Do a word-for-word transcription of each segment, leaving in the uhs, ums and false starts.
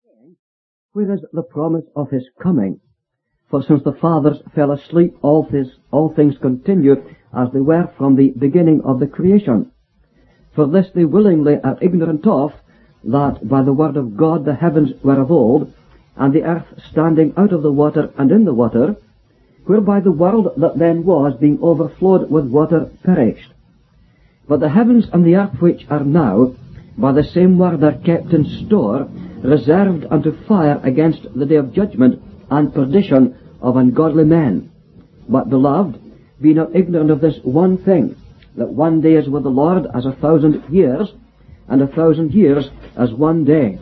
Where is the promise of his coming? For since the fathers fell asleep, all, this, all things continue as they were from the beginning of the creation. For this they willingly are ignorant of, that by the word of God the heavens were of old, and the earth standing out of the water and in the water, whereby the world that then was, being overflowed with water, perished. But the heavens and the earth which are now, by the same word are kept in store, reserved unto fire against the day of judgment and perdition of ungodly men. But, beloved, be not ignorant of this one thing, that one day is with the Lord as a thousand years, and a thousand years as one day.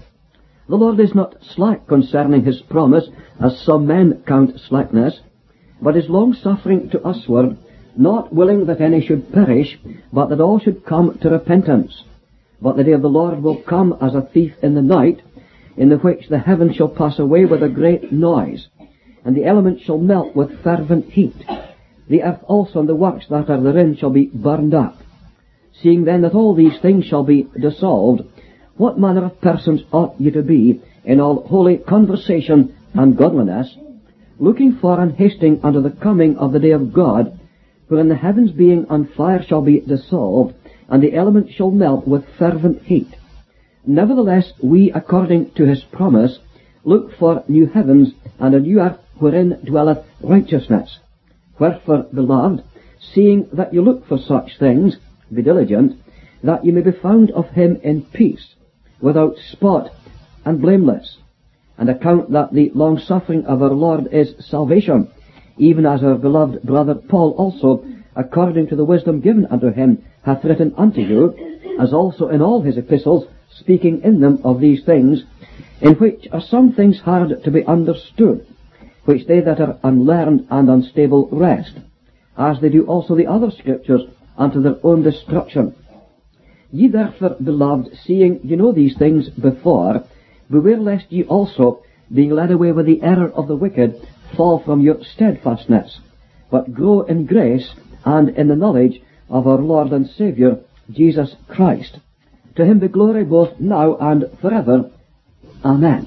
The Lord is not slack concerning his promise, as some men count slackness, but is long-suffering to usward, not willing that any should perish, but that all should come to repentance. But the day of the Lord will come as a thief in the night, in the which the heavens shall pass away with a great noise, and the elements shall melt with fervent heat. The earth also and the works that are therein shall be burned up. Seeing then that all these things shall be dissolved, what manner of persons ought ye to be in all holy conversation and godliness, looking for and hasting unto the coming of the day of God, wherein the heavens being on fire shall be dissolved, and the elements shall melt with fervent heat. Nevertheless, we, according to his promise, look for new heavens and a new earth wherein dwelleth righteousness. Wherefore, beloved, seeing that you look for such things, be diligent, that you may be found of him in peace, without spot and blameless, and account that the long-suffering of our Lord is salvation, even as our beloved brother Paul also, according to the wisdom given unto him, hath written unto you, as also in all his epistles, speaking in them of these things, in which are some things hard to be understood, which they that are unlearned and unstable wrest, as they do also the other scriptures unto their own destruction. Ye therefore, beloved, seeing ye know these things before, beware lest ye also, being led away with the error of the wicked, fall from your steadfastness, but grow in grace and in the knowledge of our Lord and Saviour, Jesus Christ. To him be glory both now and forever. Amen.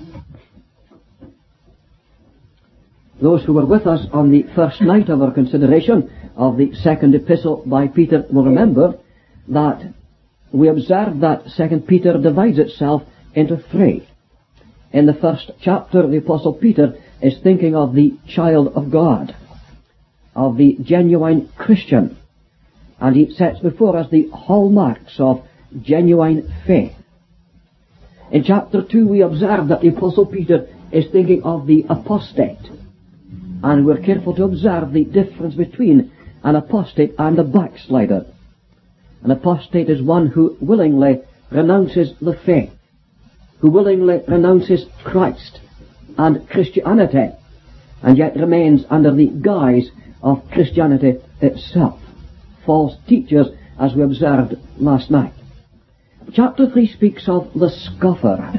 Those who were with us on the first night of our consideration of the second epistle by Peter will remember that we observed that Second Peter divides itself into three. In the first chapter, the Apostle Peter is thinking of the child of God, of the genuine Christian, and he sets before us the hallmarks of genuine faith. In chapter two, we observe that the Apostle Peter is thinking of the apostate, and we're careful to observe the difference between an apostate and a backslider. An apostate is one who willingly renounces the faith, who willingly renounces Christ and Christianity, and yet remains under the guise of Christianity itself. False teachers, as we observed last night. Chapter three speaks of the scoffer.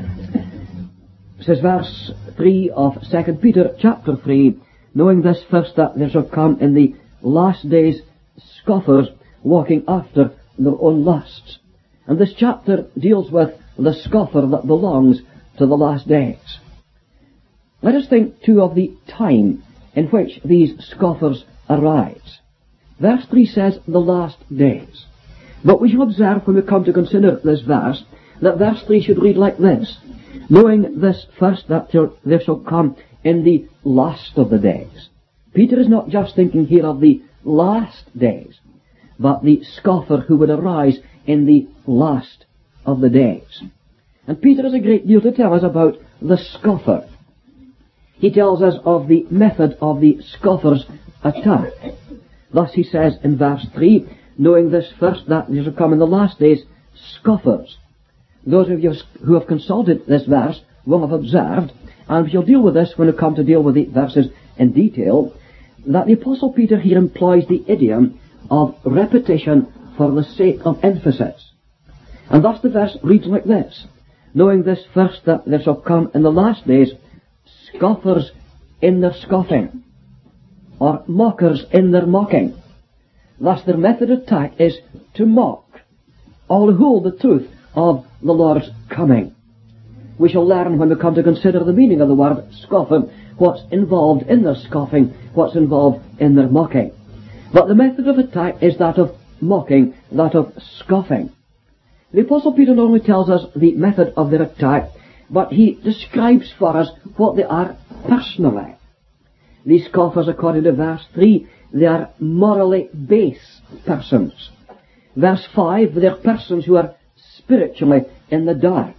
It says verse three of Second Peter chapter three, knowing this first, that there shall come in the last days scoffers, walking after their own lusts. And this chapter deals with the scoffer that belongs to the last days. Let us think too of the time in which these scoffers arise. Verse three says, the last days. But we shall observe when we come to consider this verse, that verse three should read like this: knowing this first, that there shall come in the last of the days. Peter is not just thinking here of the last days, but the scoffer who would arise in the last of the days. And Peter has a great deal to tell us about the scoffer. He tells us of the method of the scoffer's attack. Thus he says in verse three, knowing this first, that there shall come in the last days scoffers. Those of you who have consulted this verse will have observed, and we shall deal with this when we come to deal with the verses in detail, that the Apostle Peter here employs the idiom of repetition for the sake of emphasis. And thus the verse reads like this: knowing this first, that there shall come in the last days scoffers in their scoffing, or mockers in their mocking. Thus their method of attack is to mock, or hold the truth of the Lord's coming. We shall learn when we come to consider the meaning of the word scoffer, what's involved in their scoffing, what's involved in their mocking. But the method of attack is that of mocking, that of scoffing. The Apostle Peter not only tells us the method of their attack, but he describes for us what they are personally. These scoffers, according to verse three, they are morally base persons. Verse five, they are persons who are spiritually in the dark.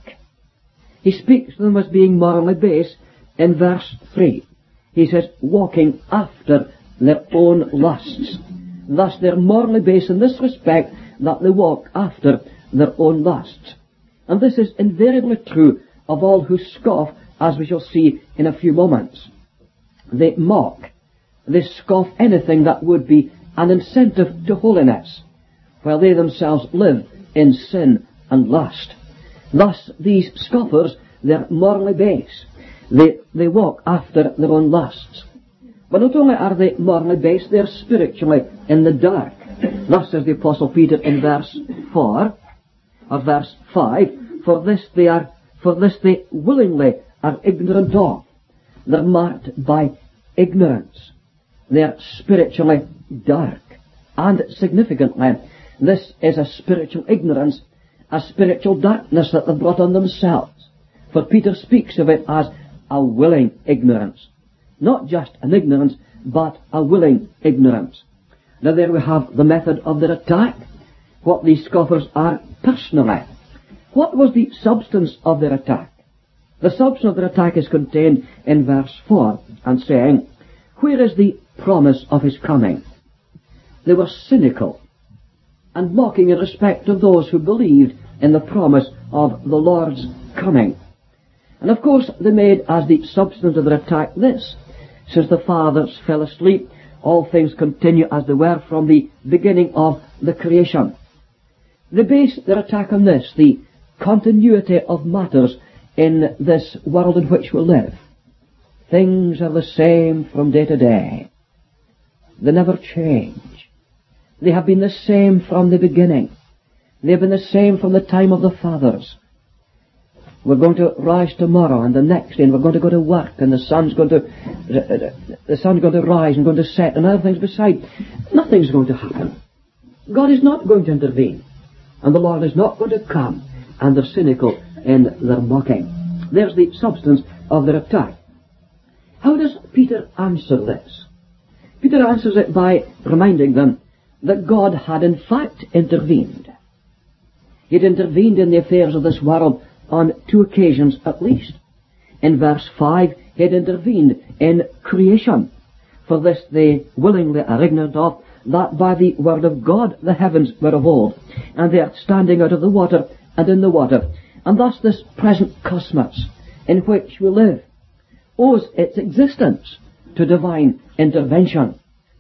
He speaks to them as being morally base in verse three. He says, walking after their own lusts. Thus they're morally base in this respect, that they walk after their own lusts. And this is invariably true of all who scoff, as we shall see in a few moments. They mock. They scoff anything that would be an incentive to holiness, while they themselves live in sin and lust. Thus, these scoffers, they're morally base. They, they walk after their own lusts. But not only are they morally base, they're spiritually in the dark. Thus says the Apostle Peter in verse four, or verse five, for this they are, for this they willingly are ignorant of. They're marked by ignorance. They're spiritually dark. And significantly, this is a spiritual ignorance, a spiritual darkness that they've brought on themselves. For Peter speaks of it as a willing ignorance. Not just an ignorance, but a willing ignorance. Now there we have the method of their attack, what these scoffers are personally. What was the substance of their attack? The substance of their attack is contained in verse four, and saying, where is the promise of his coming? They were cynical and mocking in respect of those who believed in the promise of the Lord's coming. And of course they made as the substance of their attack this: since the fathers fell asleep, all things continue as they were from the beginning of the creation. They base their attack on this, the continuity of matters in this world in which we live. Things are the same from day to day. They never change. They have been the same from the beginning. They have been the same from the time of the fathers. We're going to rise tomorrow and the next day, and we're going to go to work, and the sun's going to the sun's going to rise and going to set, and other things beside. Nothing's going to happen. God is not going to intervene, and the Lord is not going to come, and they're cynical in their mocking. There's the substance of their attack. How does Peter answer this? Peter answers it by reminding them that God had in fact intervened. He had intervened in the affairs of this world on two occasions at least. In verse five, he had intervened in creation. For this they willingly are ignorant of, that by the word of God the heavens were of old, and they are standing out of the water and in the water. And thus this present cosmos in which we live owes its existence to divine intervention.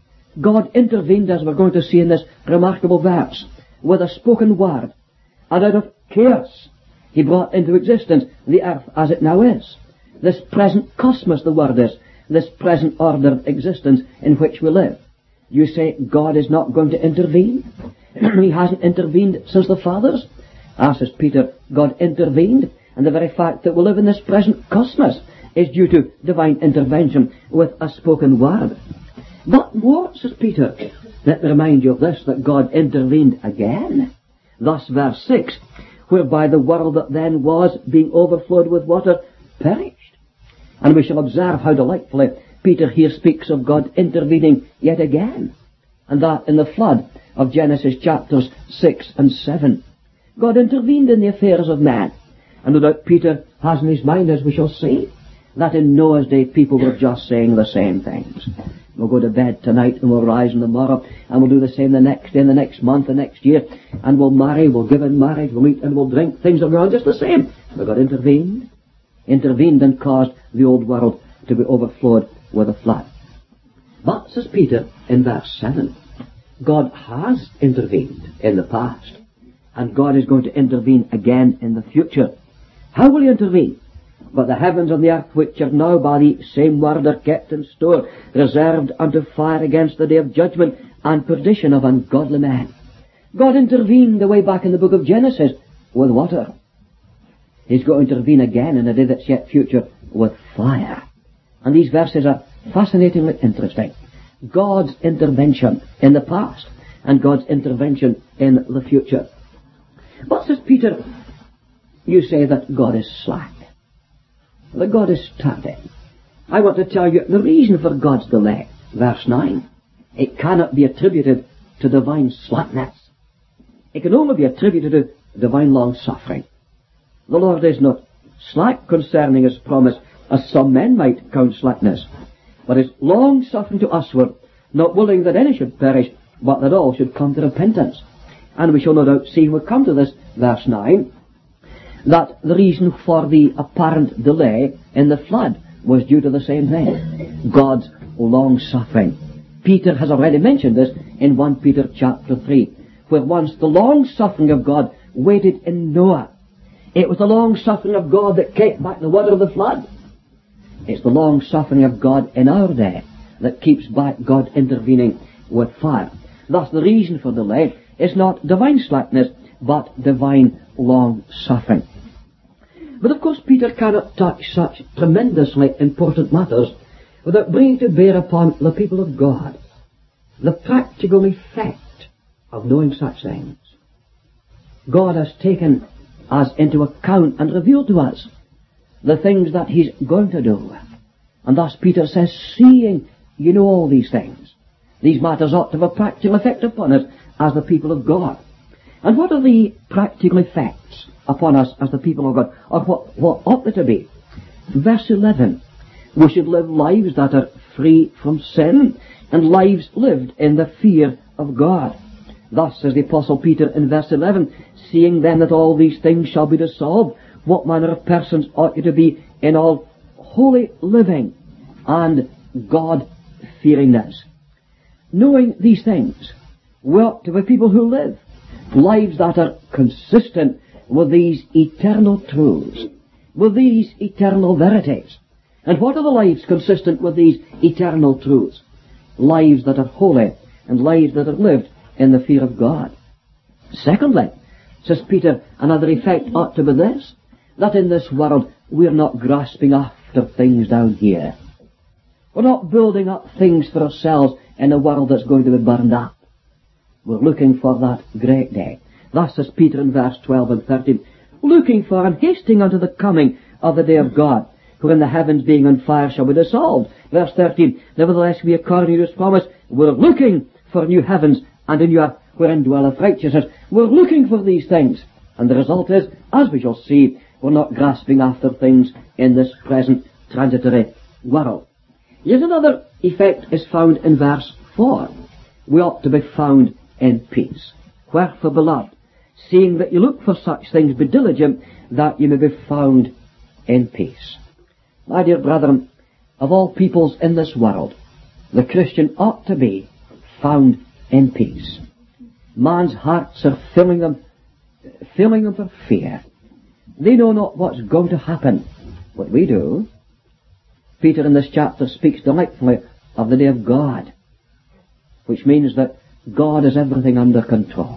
God intervened, as we're going to see in this remarkable verse, with a spoken word, and out of chaos he brought into existence the earth as it now is. This present cosmos, the word is, this present ordered existence in which we live. You say God is not going to intervene? He hasn't intervened since the fathers? As says Peter, God intervened, and the very fact that we live in this present cosmos is due to divine intervention with a spoken word. But more, says Peter, let me remind you of this, that God intervened again. Thus verse six, whereby the world that then was, being overflowed with water, perished. And we shall observe how delightfully Peter here speaks of God intervening yet again, and that in the flood of Genesis chapters six and seven. God intervened in the affairs of man, and no doubt Peter has in his mind, as we shall see, that in Noah's day people were just saying the same things. We'll go to bed tonight and we'll rise on the morrow, and we'll do the same the next day and the next month, the next year, and we'll marry, we'll give in marriage, we'll eat and we'll drink. Things will go on just the same. But God intervened, intervened and caused the old world to be overflowed with a flood. But, says Peter in verse seven, God has intervened in the past, and God is going to intervene again in the future. How will he intervene? But the heavens and the earth, which are now by the same word, are kept in store, reserved unto fire against the day of judgment and perdition of ungodly men. God intervened the way back in the book of Genesis with water. He's going to intervene again in a day that's yet future with fire. And these verses are fascinatingly interesting. God's intervention in the past and God's intervention in the future. But, says Peter, you say that God is slack, that God is tardy. I want to tell you the reason for God's delay. Verse nine. It cannot be attributed to divine slackness. It can only be attributed to divine long-suffering. The Lord is not slack concerning His promise, as some men might count slackness, but is long-suffering to usward, not willing that any should perish, but that all should come to repentance. And we shall no doubt see, when we come to this, verse nine, that the reason for the apparent delay in the flood was due to the same thing, God's long-suffering. Peter has already mentioned this in First Peter chapter three, where once the long-suffering of God waited in Noah. It was the long-suffering of God that kept back the water of the flood. It's the long-suffering of God in our day that keeps back God intervening with fire. Thus the reason for delay is not divine slackness, but divine long-suffering. But of course Peter cannot touch such tremendously important matters without bringing to bear upon the people of God the practical effect of knowing such things. God has taken us into account and revealed to us the things that He's going to do. And thus Peter says, seeing you know all these things, these matters ought to have a practical effect upon us as the people of God. And what are the practical effects upon us as the people of God? Or what, what ought they to be? Verse eleven. We should live lives that are free from sin, and lives lived in the fear of God. Thus, says the Apostle Peter in verse eleven, seeing then that all these things shall be dissolved, what manner of persons ought you to be in all holy living and God-fearingness? Knowing these things, we ought to be people who live lives that are consistent with these eternal truths, with these eternal verities. And what are the lives consistent with these eternal truths? Lives that are holy and lives that are lived in the fear of God. Secondly, says Peter, another effect ought to be this, that in this world we're not grasping after things down here. We're not building up things for ourselves in a world that's going to be burned up. We're looking for that great day. Thus says Peter in verse twelve and thirteen, looking for and hasting unto the coming of the day of God, wherein the heavens being on fire shall be dissolved. Verse thirteen, nevertheless we according to His promise, we're looking for new heavens and a new earth wherein dwelleth righteousness. We're looking for these things. And the result is, as we shall see, we're not grasping after things in this present transitory world. Yet another effect is found in verse four. We ought to be found in peace. Wherefore, beloved, seeing that you look for such things, be diligent that you may be found in peace. My dear brethren, of all peoples in this world, the Christian ought to be found in peace. Man's hearts are filling them, filling them with fear. They know not what's going to happen, but we do. Peter in this chapter speaks delightfully of the day of God, which means that God has everything under control.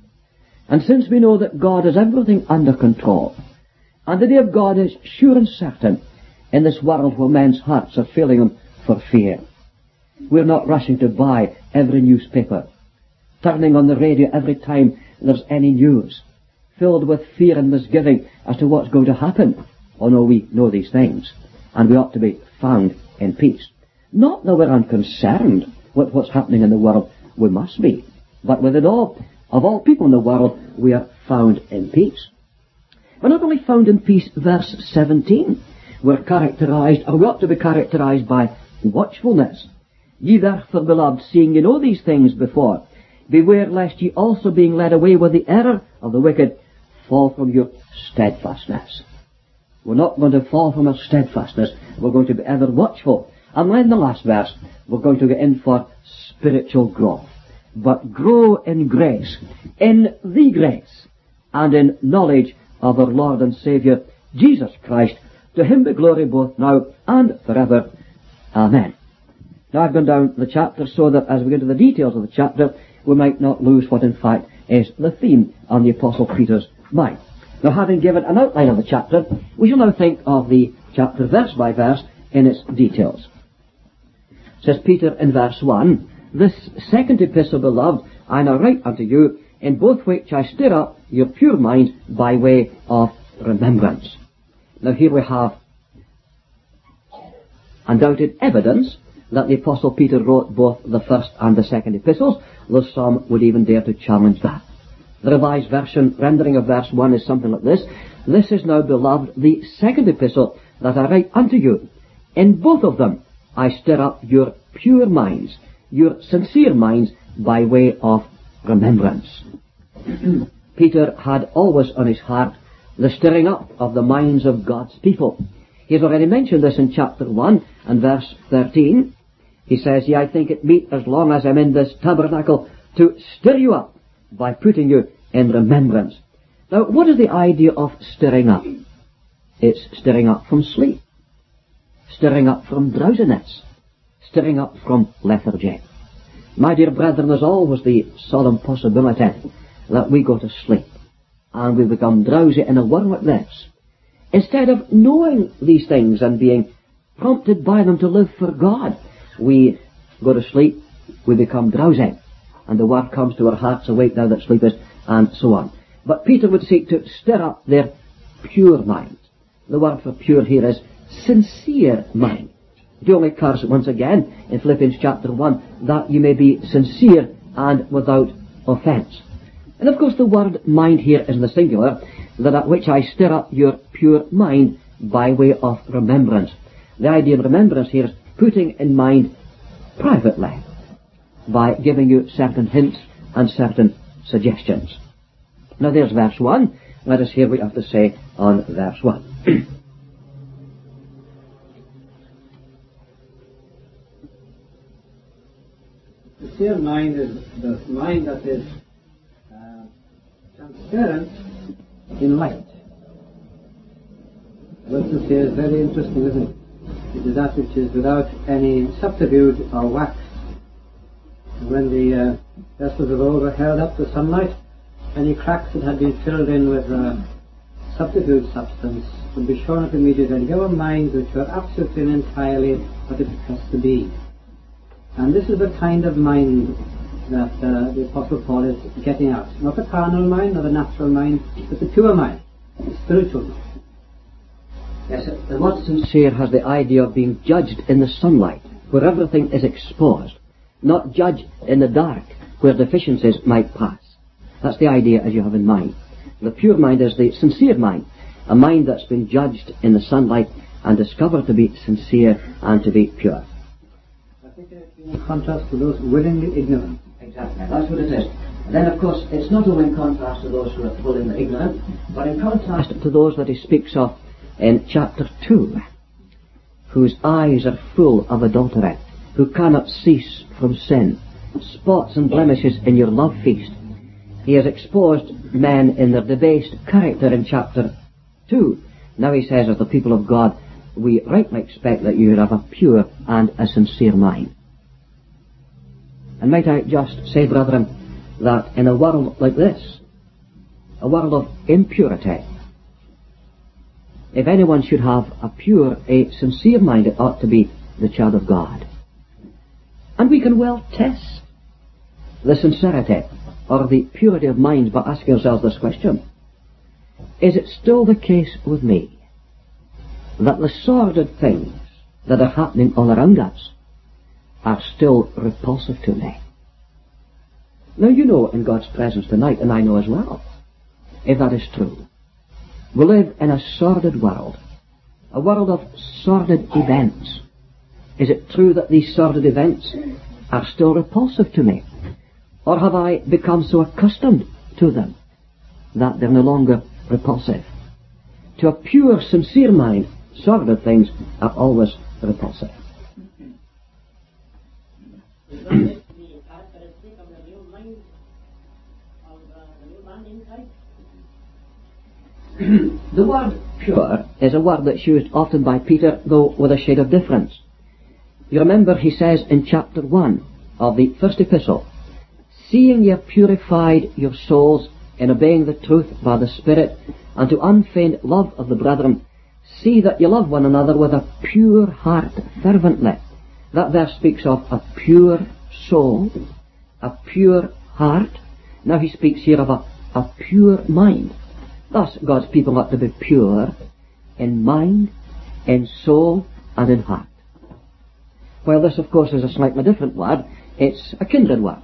And since we know that God has everything under control, and the day of God is sure and certain in this world where men's hearts are filling them for fear, we're not rushing to buy every newspaper, turning on the radio every time there's any news, filled with fear and misgiving as to what's going to happen. Oh no, we know these things, and we ought to be found in peace. Not that we're unconcerned with what's happening in the world, we must be, but within all, of all people in the world, we are found in peace. We're not only found in peace, verse seventeen, we're characterized, or we ought to be characterized by watchfulness. Ye therefore, beloved, seeing you know these things before, beware lest ye also being led away with the error of the wicked, fall from your steadfastness. We're not going to fall from our steadfastness. We're going to be ever watchful. And then the last verse, we're going to get in for spiritual growth. But grow in grace, in the grace, and in knowledge of our Lord and Saviour, Jesus Christ. To Him be glory both now and forever. Amen. Now I've gone down the chapter so that as we get into the details of the chapter, we might not lose what in fact is the theme on the Apostle Peter's mind. Now, having given an outline of the chapter, we shall now think of the chapter verse by verse in its details. Says Peter in verse one, "This second epistle, beloved, I now write unto you, in both which I stir up your pure mind by way of remembrance." Now here we have undoubted evidence that the Apostle Peter wrote both the first and the second epistles, though some would even dare to challenge that. The Revised Version rendering of verse one is something like this: "This is now, beloved, the second epistle that I write unto you. In both of them I stir up your pure minds, your sincere minds, by way of remembrance." Peter had always on his heart the stirring up of the minds of God's people. He has already mentioned this in chapter one and verse thirteen. He says, "Yea, I think it meet, as long as I'm in this tabernacle, to stir you up by putting you in remembrance." Now, what is the idea of stirring up? It's stirring up from sleep, stirring up from drowsiness, stirring up from lethargy. My dear brethren, there's always the solemn possibility that we go to sleep and we become drowsy in a world like this. Instead of knowing these things and being prompted by them to live for God, we go to sleep, we become drowsy, and the word comes to our hearts, "Awake thou that sleepest," and so on. But Peter would seek to stir up their pure mind. The word for pure here is sincere mind. It only occurs once again in Philippians chapter one, "that you may be sincere and without offence." And of course the word mind here is in the singular, "that at which I stir up your pure mind by way of remembrance." The idea of remembrance here is putting in mind privately, by giving you certain hints and certain suggestions. Now there's verse one. Let us hear what you have to say on verse one. The sincere mind is the mind that is uh, transparent in light. What to say is very interesting, isn't it? It is that which is without any subterfuge or wax. When the uh, vessels of old were held up to sunlight, any cracks that had been filled in with uh, subterfuge substance would be shown up immediately, and your minds which were absolutely and entirely what it has to be. And this is the kind of mind that uh, the Apostle Paul is getting at. Not the carnal mind, not the natural mind, but the pure mind, the spiritual mind. Yes, the word sincere has the idea of being judged in the sunlight, where everything is exposed, not judged in the dark, where deficiencies might pass. That's the idea as you have in mind. The pure mind is the sincere mind, a mind that's been judged in the sunlight and discovered to be sincere and to be pure. I think it's in contrast to those willingly ignorant. Exactly, that's what it is. And then, of course, it's not only in contrast to those who are willingly ignorant, but in contrast to those that he speaks of in chapter two, whose eyes are full of adultery, who cannot cease from sin, spots and blemishes in your love feast. He has exposed men in their debased character in chapter two. Now he says, as the people of God, we rightly expect that you have a pure and a sincere mind. And might I just say, brethren, that in a world like this, a world of impurity, if anyone should have a pure, a sincere mind, it ought to be the child of God. And we can well test the sincerity or the purity of mind by asking ourselves this question: is it still the case with me that the sordid things that are happening all around us are still repulsive to me? Now you know in God's presence tonight, and I know as well, if that is true, we live in a sordid world, a world of sordid events. Is it true that these sordid events are still repulsive to me? Or have I become so accustomed to them that they're no longer repulsive? To a pure, sincere mind, sordid things are always repulsive. The word pure is a word that's used often by Peter, though with a shade of difference. You remember he says in chapter one of the first epistle, "Seeing ye have purified your souls in obeying the truth by the Spirit, and to unfeigned love of the brethren, see that you love one another with a pure heart fervently. That verse speaks of a pure soul, a pure heart. Now he speaks here of a, a pure mind. Thus God's people ought to be pure in mind, in soul, and in heart. Well, this of course is a slightly different word. It's a kindred word.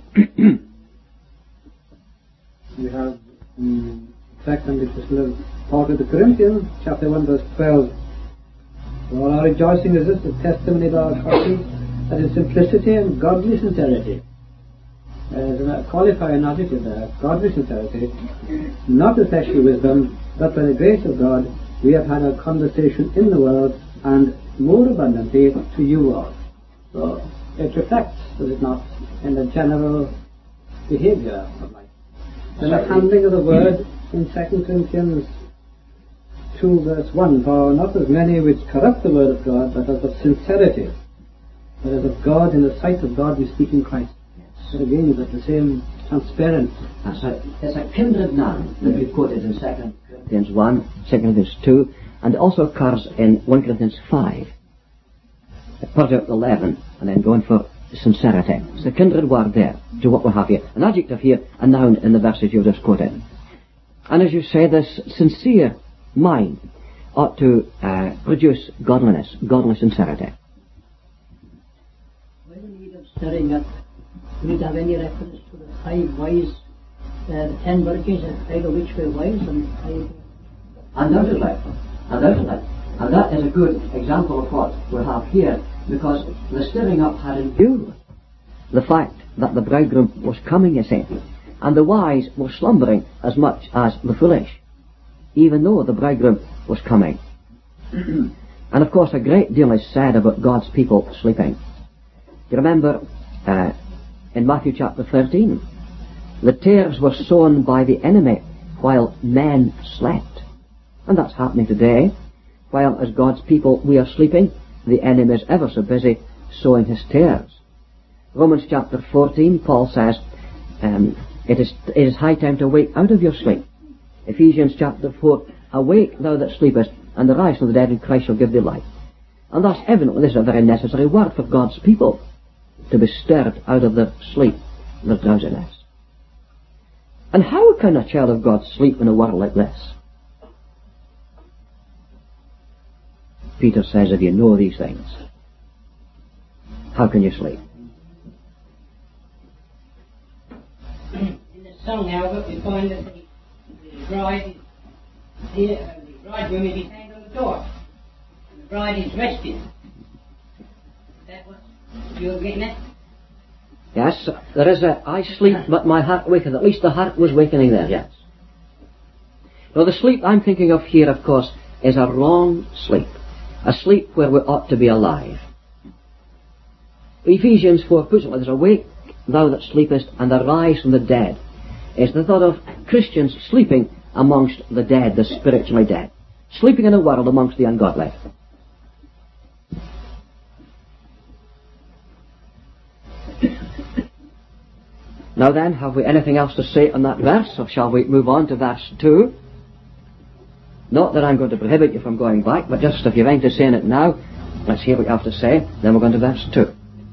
We have um, second epistle of Paul to the Corinthians, chapter one, verse twelve. All our rejoicing is this, the testimony of our hearts, that in simplicity and godly sincerity. There's a qualifying adjective there, godly sincerity, not with fleshly wisdom, but by the grace of God, we have had a conversation in the world, and more abundantly to you all. So it reflects, does it not, in the general behaviour of life. And the handling of the word in Second Corinthians two verse one, for not as many which corrupt the word of God, but as of sincerity, but as of God, in the sight of God we speak in Christ. So again, that the same transparent. That's a, it's a kindred noun that we quoted in Second Corinthians one, Second Corinthians two, and also occurs in First Corinthians five. Project eleven, and then going for sincerity. It's a kindred word there to what we have here. An adjective here, a noun in the verses you've just quoted. And as you say, this sincere mind ought to uh, produce godliness, godly sincerity. When the need of stirring up, do you have any reference to the five wise, uh, the ten virgins, and five of which were wise, and five? Undoubtedly, undoubtedly. And that is a good example of what we have here, because the stirring up had in view the fact that the bridegroom was coming, you see, and the wise were slumbering as much as the foolish, even though the bridegroom was coming. And of course a great deal is said about God's people sleeping. You remember uh, in Matthew chapter thirteen, the tares were sown by the enemy while men slept. And that's happening today. While as God's people we are sleeping, the enemy is ever so busy sowing his tares. Romans chapter fourteen, Paul says, um, it, is, it is high time to wake out of your sleep. Ephesians chapter four, awake thou that sleepest, and arise from the dead, and Christ shall give thee life. And thus evidently this is a very necessary word for God's people, to be stirred out of their sleep, their drowsiness. And how can a child of God sleep in a world like this? Peter says, if you know these things, how can you sleep? In the song, however, we find that the, the bride is here, uh, the bridegroom is behind on the door, and the bride is resting. Is that what you're getting at? Yes, there is a, I sleep but my heart waketh. At least the heart was wakening there, yes. Now the sleep I'm thinking of here, of course, is a wrong sleep. A sleep where we ought to be alive. Ephesians four puts it like this, awake thou that sleepest, and arise from the dead. It's the thought of Christians sleeping amongst the dead, the spiritually dead. Sleeping in a world amongst the ungodly. Now then, have we anything else to say on that verse, or shall we move on to verse two? Not that I'm going to prohibit you from going back, but just if you're going to say it now, let's hear what you have to say, then we're going to verse two.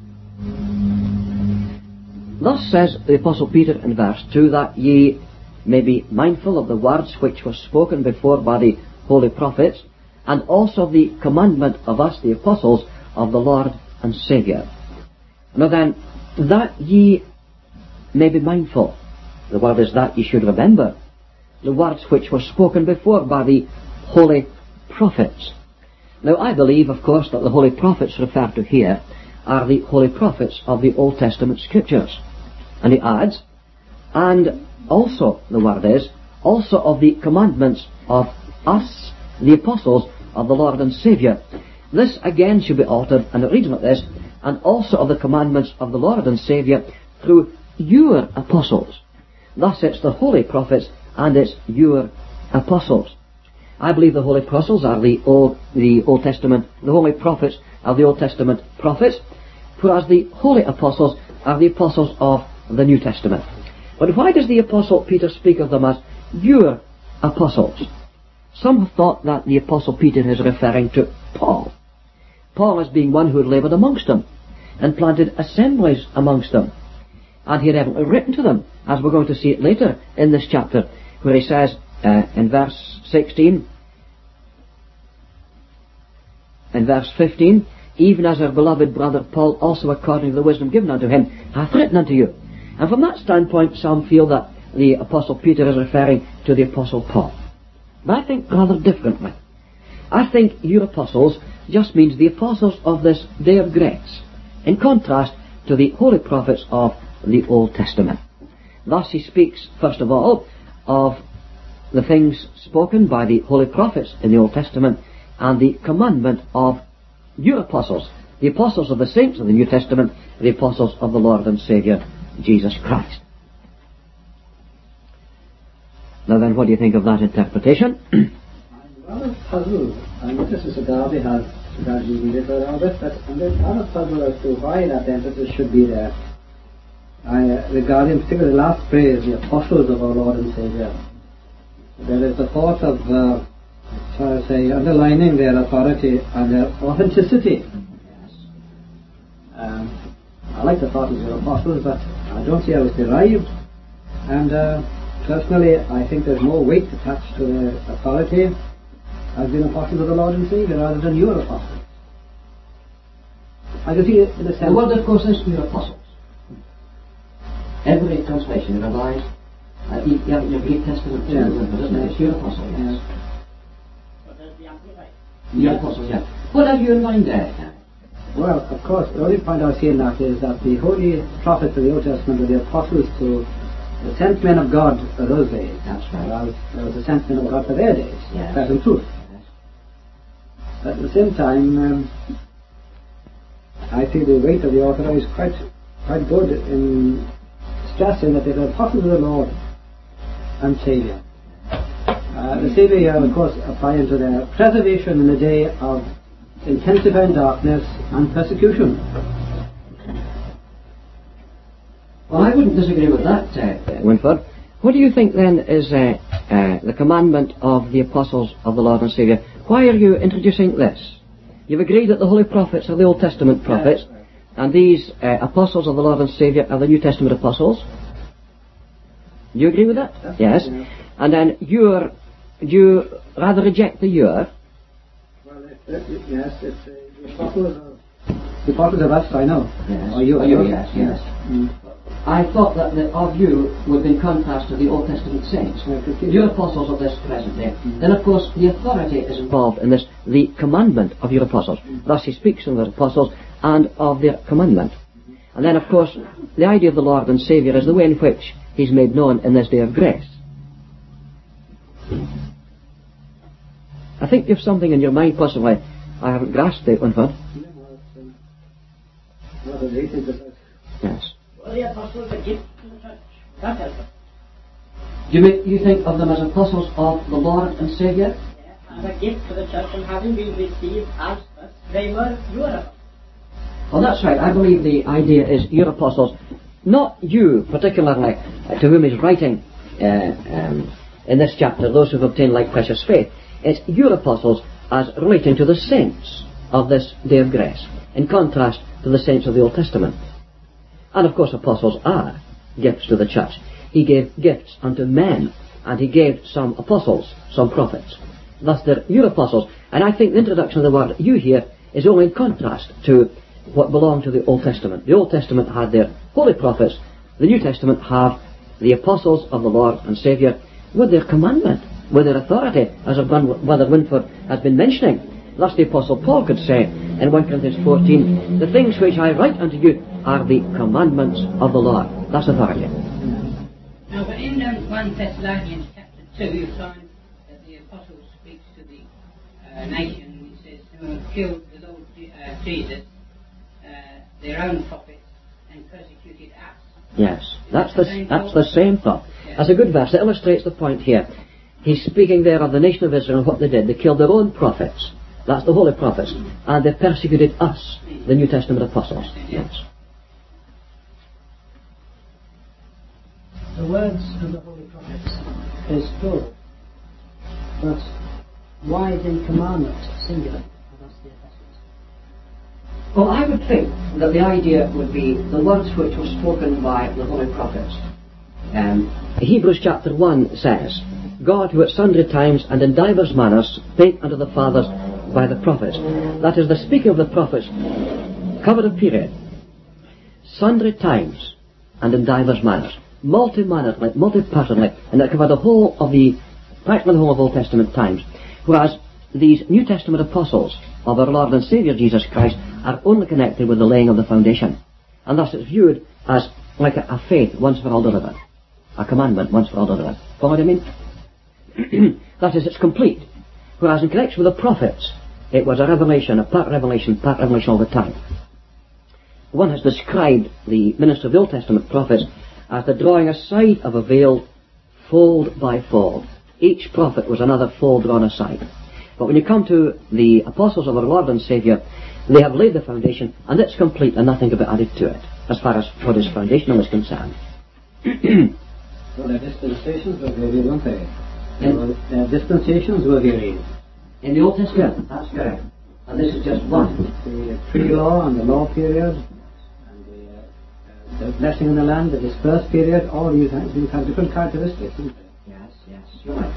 Thus says the Apostle Peter in verse two, that ye may be mindful of the words which were spoken before by the holy prophets, and also the commandment of us, the apostles of the Lord and Saviour. Now then, that ye may be mindful. The word is that ye should remember the words which were spoken before by the holy prophets. Now I believe, of course, that the holy prophets referred to here are the holy prophets of the Old Testament Scriptures. And he adds, and also, the word is, also of the commandments of us, the apostles of the Lord and Saviour. This again should be altered, and it reads like this, and also of the commandments of the Lord and Saviour through your apostles. Thus it's the holy prophets and it's your apostles. I believe the holy apostles are the Old, the Old Testament, the holy prophets are the Old Testament prophets, whereas the holy apostles are the apostles of the New Testament. But why does the Apostle Peter speak of them as your apostles. Some have thought that the Apostle Peter is referring to Paul. Paul as being one who had laboured amongst them and planted assemblies amongst them. And he had evidently written to them, as we're going to see it later in this chapter, where he says uh, in verse sixteen, in verse fifteen, even as our beloved brother Paul also according to the wisdom given unto him hath written unto you. And from that standpoint some feel that the Apostle Peter is referring to the Apostle Paul. But I think rather differently. I think your apostles just means the apostles of this day of grace, in contrast to the holy prophets of the Old Testament. Thus he speaks, first of all, of the things spoken by the holy prophets in the Old Testament and the commandment of your apostles, the apostles of the saints of the New Testament, the apostles of the Lord and Saviour, Jesus Christ. Now then, what do you think of that interpretation? I'm rather puzzled. I notice Mister Darby has gradually read it around it, but I'm rather puzzled as to why that emphasis should be there. I uh, regard in particular the last phrase, the apostles of our Lord and Saviour. There is the thought of, uh, shall I say, underlining their authority and their authenticity. Yes. Um, I like the thought of their apostles, but I don't see how it's derived. And uh, personally, I think there's more weight attached to their authority as being apostles of the Lord and Saviour rather than your apostles. I can see it in a sense. The word, of course, is your apostles. Every translation revised. Uh, you have your Greek Testament too, yes. Doesn't it? It's your apostle, yes. What does the Amplified? Your apostle, yes. What have you in mind there? Well, of course, the only point I was saying that is that the holy prophets of the Old Testament were the apostles to the sent men of God for those days. That's right. Whereas there was the sent men of God for their days. Yes. Present truth. Yes. But at the same time, um, I feel the weight of the author is quite, quite good in stressing that they are apostles of the Lord and Saviour. Uh, the Saviour here, of course, applying to their preservation in the day of intensifying darkness and persecution. Well, I wouldn't disagree with that, uh, Winford. What do you think then is uh, uh, the commandment of the apostles of the Lord and Saviour? Why are you introducing this? You've agreed that the holy prophets are the Old Testament prophets, yes, and these uh, apostles of the Lord and Saviour are the New Testament apostles. Do you agree with that? Yes. yes. And then you're, do you rather reject the you're? Well, if, if, yes, if uh, the apostles of the apostles of us, I know. Yes. Or you, or you yes, yes. yes. Mm. I thought that the of you would be in contrast to the Old Testament saints. Your apostles of this present day. Mm. Then of course the authority is involved in this, the commandment of your apostles. Mm. Thus he speaks of the apostles and of their commandment. Mm. And then of course the idea of the Lord and Saviour is the way in which he's made known in this day of grace. I think you have something in your mind possibly. I haven't grasped it, Winford. Yes. Well, the apostles are gifts to the church. That helps us. Do you, you think of them as apostles of the Lord and Saviour? Yeah, and a gift to the church, and having been received as such, they were your apostles. Well, that's right. I believe the idea is your apostles, not you particularly, uh, to whom he's writing uh, um, in this chapter, those who have obtained like precious faith. It's your apostles as relating to the saints of this day of grace, in contrast to the saints of the Old Testament. And of course apostles are gifts to the church. He gave gifts unto men, and he gave some apostles, some prophets. Thus they're your apostles. And I think the introduction of the word you here is only in contrast to what belonged to the Old Testament. The Old Testament had their holy prophets. The New Testament have the apostles of the Lord and Saviour with their commandment, with their authority, as Brother Winford has been mentioning. Thus the Apostle Paul could say in First Corinthians fourteen, the things which I write unto you are the commandments of the Lord. That's authority. Now, but in um, First Thessalonians chapter two, you find that the Apostle speaks to the uh, nation. He says, who have killed the Lord uh, Jesus, uh, their own prophets, and persecuted us. Yes, that's the, that's the same thought. Yeah. That's a good verse. It illustrates the point here. He's speaking there of the nation of Israel and what they did. They killed their own prophets. That's the holy prophets. And they persecuted us, the New Testament apostles. Yes. The words of the holy prophets is plural. But why the commandment singular? That's the epistles. Well, I would think that the idea would be the words which were spoken by the holy prophets. Um, Hebrews chapter one says, God who at sundry times and in divers manners spake unto the fathers by the prophets. That is, the speaking of the prophets covered a period. Sundry times and in divers manners. Multi-mannerly, multi-patternly, and it covered the whole of the, practically the whole of Old Testament times. Whereas these New Testament apostles of our Lord and Saviour Jesus Christ are only connected with the laying of the foundation. And thus it's viewed as like a, a faith once for all delivered. A commandment once for all delivered. Follow what I mean? That is, it's complete. Whereas in connection with the prophets, it was a revelation, a part revelation, part revelation all the time. One has described the minister of the Old Testament prophets as the drawing aside of a veil, fold by fold. Each prophet was another fold drawn aside. But when you come to the apostles of our Lord and Saviour, they have laid the foundation, and it's complete, and nothing can be added to it, as far as what is foundational is concerned. So the dispensations were varied, weren't they? In, the dispensations were varied. In the Old Testament, that's correct. And this is just one. The pre-law and the law period, and the, uh, the blessing in the land, the dispersed period, all these things have different characteristics, don't they? Yes, yes, you're right.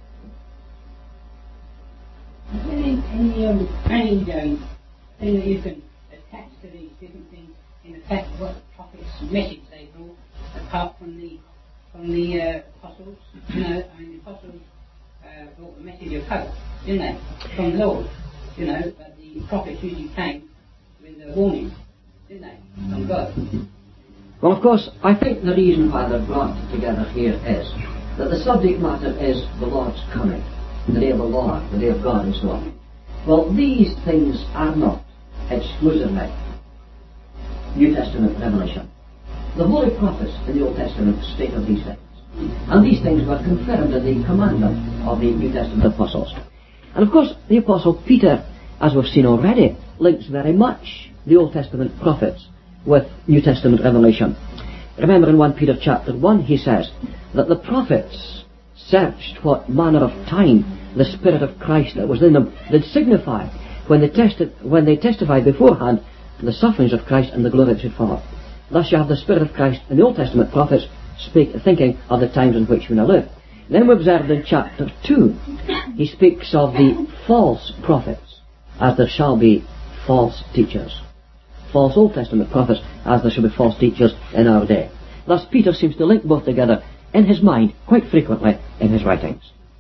Is there any, any, um, any um, thing that you can attach to these different things in the fact of what the prophet's message they brought, apart from the from the uh, apostles? You know, I mean, the apostles uh, brought the message of hope, didn't they? From the Lord. You know, but the prophets usually came with a warning, didn't they? From God. Well, of course, I think the reason why they're brought together here is that the subject matter is the Lord's coming, the day of the Lord, the day of God, and so on. Well, these things are not exclusively New Testament revelation. The holy prophets in the Old Testament spake of these things, and these things were confirmed in the commandment of the New Testament apostles. And of course, the Apostle Peter, as we've seen already, links very much the Old Testament prophets with New Testament revelation. Remember in First Peter chapter one, he says that the prophets searched what manner of time the Spirit of Christ that was in them did signify when they, tested, when they testified beforehand the sufferings of Christ and the glory that should follow. Thus you have the Spirit of Christ in the Old Testament prophets speak, thinking of the times in which we now live. Then we observed in chapter two, he speaks of the false prophets, as there shall be false teachers. False Old Testament prophets, as there shall be false teachers in our day. Thus Peter seems to link both together in his mind quite frequently in his writings.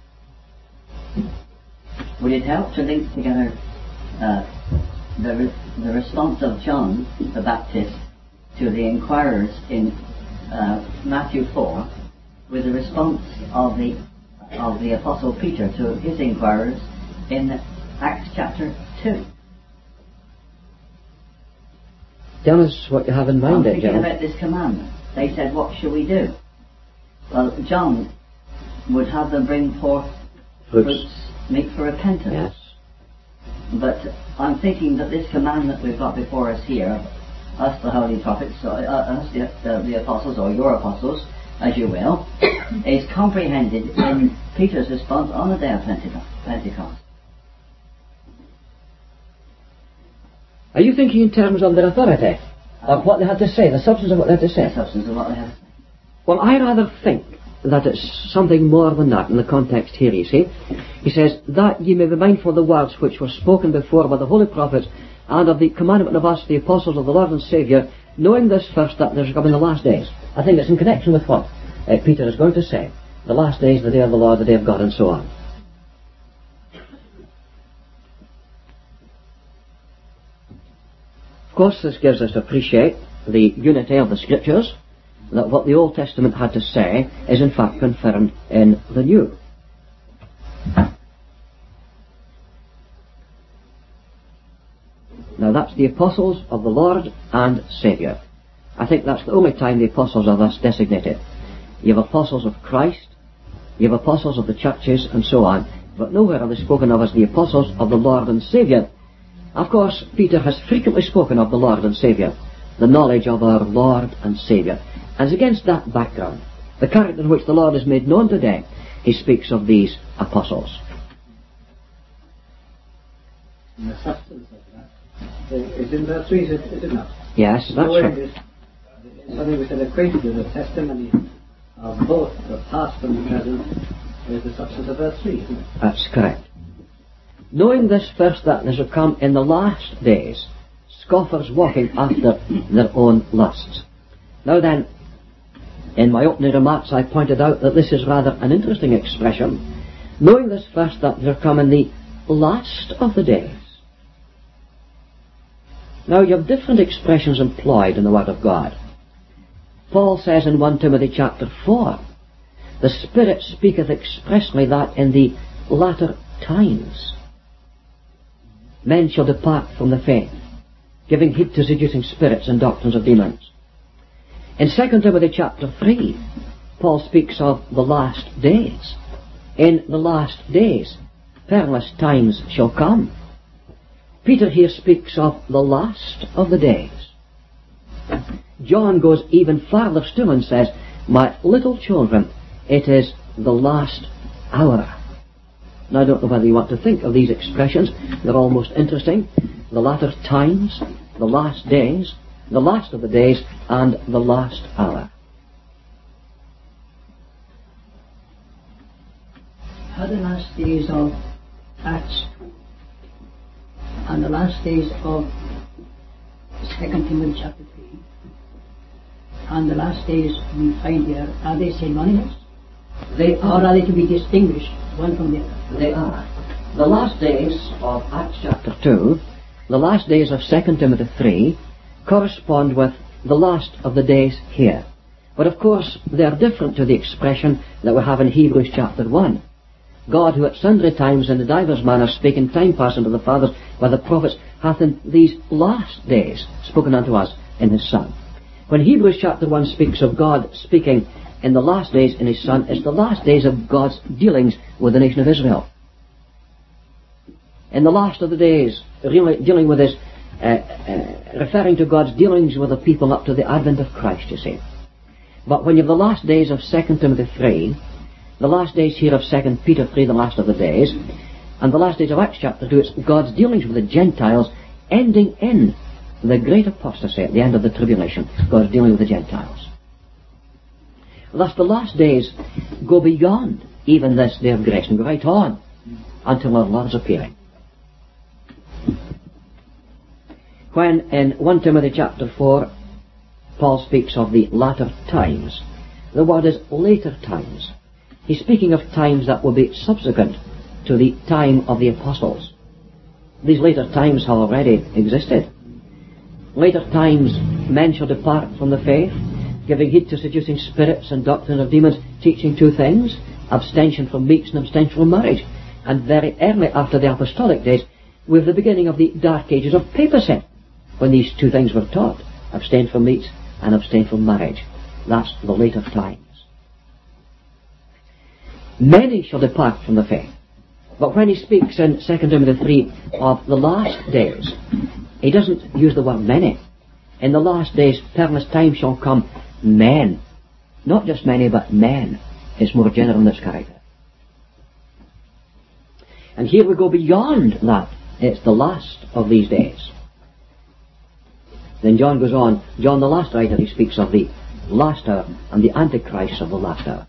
Would it help to link together uh, the, re- the response of John the Baptist to the inquirers in uh, Matthew four with the response of the of the Apostle Peter to his inquirers in Acts chapter two? Tell us what you have in mind I'm there, thinking John. about this commandment. They said, what shall we do? Well, John would have them bring forth Fruits. fruits meet for repentance. Yes. But I'm thinking that this commandment we've got before us here, us the holy prophets, uh, us the, uh, the apostles, or your apostles, as you will, is comprehended in Peter's response on the day of Pentecost. Are you thinking in terms of their authority? Of what they had to say, the substance of what they had to say? The substance of what they have to say. Well, I rather think that it's something more than that in the context here, you see. He says, that ye may be mindful of the words which were spoken before by the holy prophets, and of the commandment of us, the apostles of the Lord and Saviour, knowing this first, that there shall come in the last days. I think it's in connection with what uh, Peter is going to say. The last days, the day of the Lord, the day of God, and so on. Of course, this gives us to appreciate the unity of the Scriptures, that what the Old Testament had to say is in fact confirmed in the New. Now that's the apostles of the Lord and Saviour. I think that's the only time the apostles are thus designated. You have apostles of Christ, you have apostles of the churches, and so on, but nowhere are they spoken of as the apostles of the Lord and Saviour. Of course, Peter has frequently spoken of the Lord and Saviour, the knowledge of our Lord and Saviour. And it's against that background, the character in which the Lord is made known today, he speaks of these apostles. And the substance of that is in verse three, is it, is it not? Yes, that's Knowing right. this, something we said acquainted with the testimony of both the past and the present is the substance of verse three, isn't it? That's correct. Knowing this first, that there shall come in the last days scoffers walking after their own lusts. Now then, in my opening remarks I pointed out that this is rather an interesting expression. Knowing this first, that there come in the last of the days. Now you have different expressions employed in the Word of God. Paul says in First Timothy chapter four, the Spirit speaketh expressly that in the latter times men shall depart from the faith, giving heed to seducing spirits and doctrines of demons. In Second Timothy chapter three, Paul speaks of the last days. In the last days, perilous times shall come. Peter here speaks of the last of the days. John goes even farther still and says, my little children, it is the last hour. Now I don't know whether you want to think of these expressions. They're all most interesting. The latter times, the last days, the last of the days, and the last hour. Are the last days of Acts and the last days of Second Timothy chapter three and the last days we find here, are they synonymous? They Or are. are they to be distinguished one from the other? They are. The last days of Acts chapter two, the last days of Second Timothy three, correspond with the last of the days here. But of course, they are different to the expression that we have in Hebrews chapter one. God, who at sundry times and in divers manners spake in time past unto the fathers by the prophets, hath in these last days spoken unto us in his Son. When Hebrews chapter one speaks of God speaking in the last days in his Son, it's the last days of God's dealings with the nation of Israel. In the last of the days, really dealing with his, uh, uh, referring to God's dealings with the people up to the advent of Christ, you see. But when you have the last days of Second Timothy three, the last days here of Second Peter three, the last of the days, and the last days of Acts chapter two, it's God's dealings with the Gentiles, ending in the great apostasy at the end of the tribulation. God's dealing with the Gentiles. Thus the last days go beyond even this day of grace and go right on until our Lord's appearing. When in First Timothy chapter four, Paul speaks of the latter times, the word is later times. He's speaking of times that will be subsequent to the time of the apostles. These later times have already existed. Later times men shall depart from the faith, giving heed to seducing spirits and doctrine of demons, teaching two things, abstention from meats and abstention from marriage. And very early after the apostolic days, with the beginning of the dark ages of papacy, when these two things were taught, abstain from meats and abstain from marriage. That's the later times. Many shall depart from the faith. But when he speaks in Second Timothy three of the last days, he doesn't use the word many. In the last days, perilous times shall come. Men. Not just many, but men. Is more general in its character. And here we go beyond that. It's the last of these days. Then John goes on. John, the last writer, he speaks of the last hour and the Antichrist of the last hour.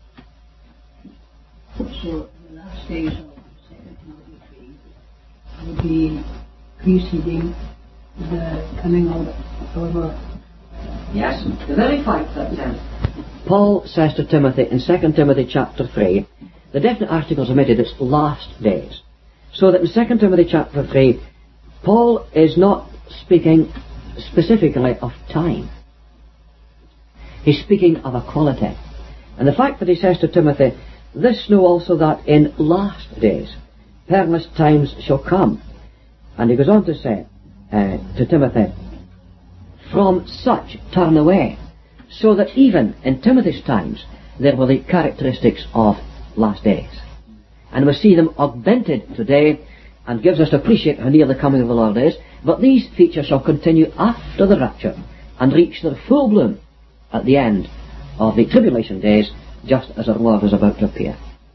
So the last days of Second Timothy three would be preceding the coming of our Lord. Yes, the very fact that um, Paul says to Timothy in Second Timothy chapter three, the definite article is omitted, it's last days. So that in Second Timothy chapter three, Paul is not speaking specifically of time. He's speaking of a quality. And the fact that he says to Timothy, this know also that in last days perilous times shall come. And he goes on to say uh, to Timothy, from such turn away, so that even in Timothy's times there were the characteristics of last days. And we see them augmented today, and gives us to appreciate how near the coming of the Lord is. But these features shall continue after the rapture and reach their full bloom at the end of the tribulation days, just as our Lord is about to appear.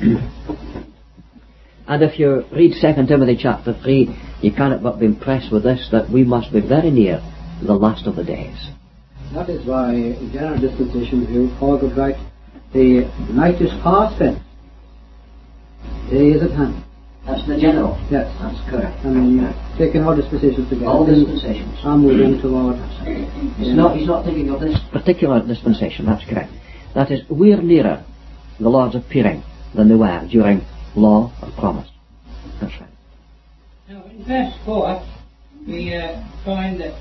And if you read Second Timothy chapter three, you cannot but be impressed with this, that we must be very near the last of the days. That is why, in general dispensation view, Paul would write, the night is far spent, day is at hand. That's the general. Yes. That's correct. I mean, uh, taking all dispensations together. All dispensations. I'm moving toward. He's not, he's not thinking of this. Particular dispensation, that's correct. That is, we're nearer the Lord's appearing than they were during law or promise. That's right. Now, in verse four, we uh, find that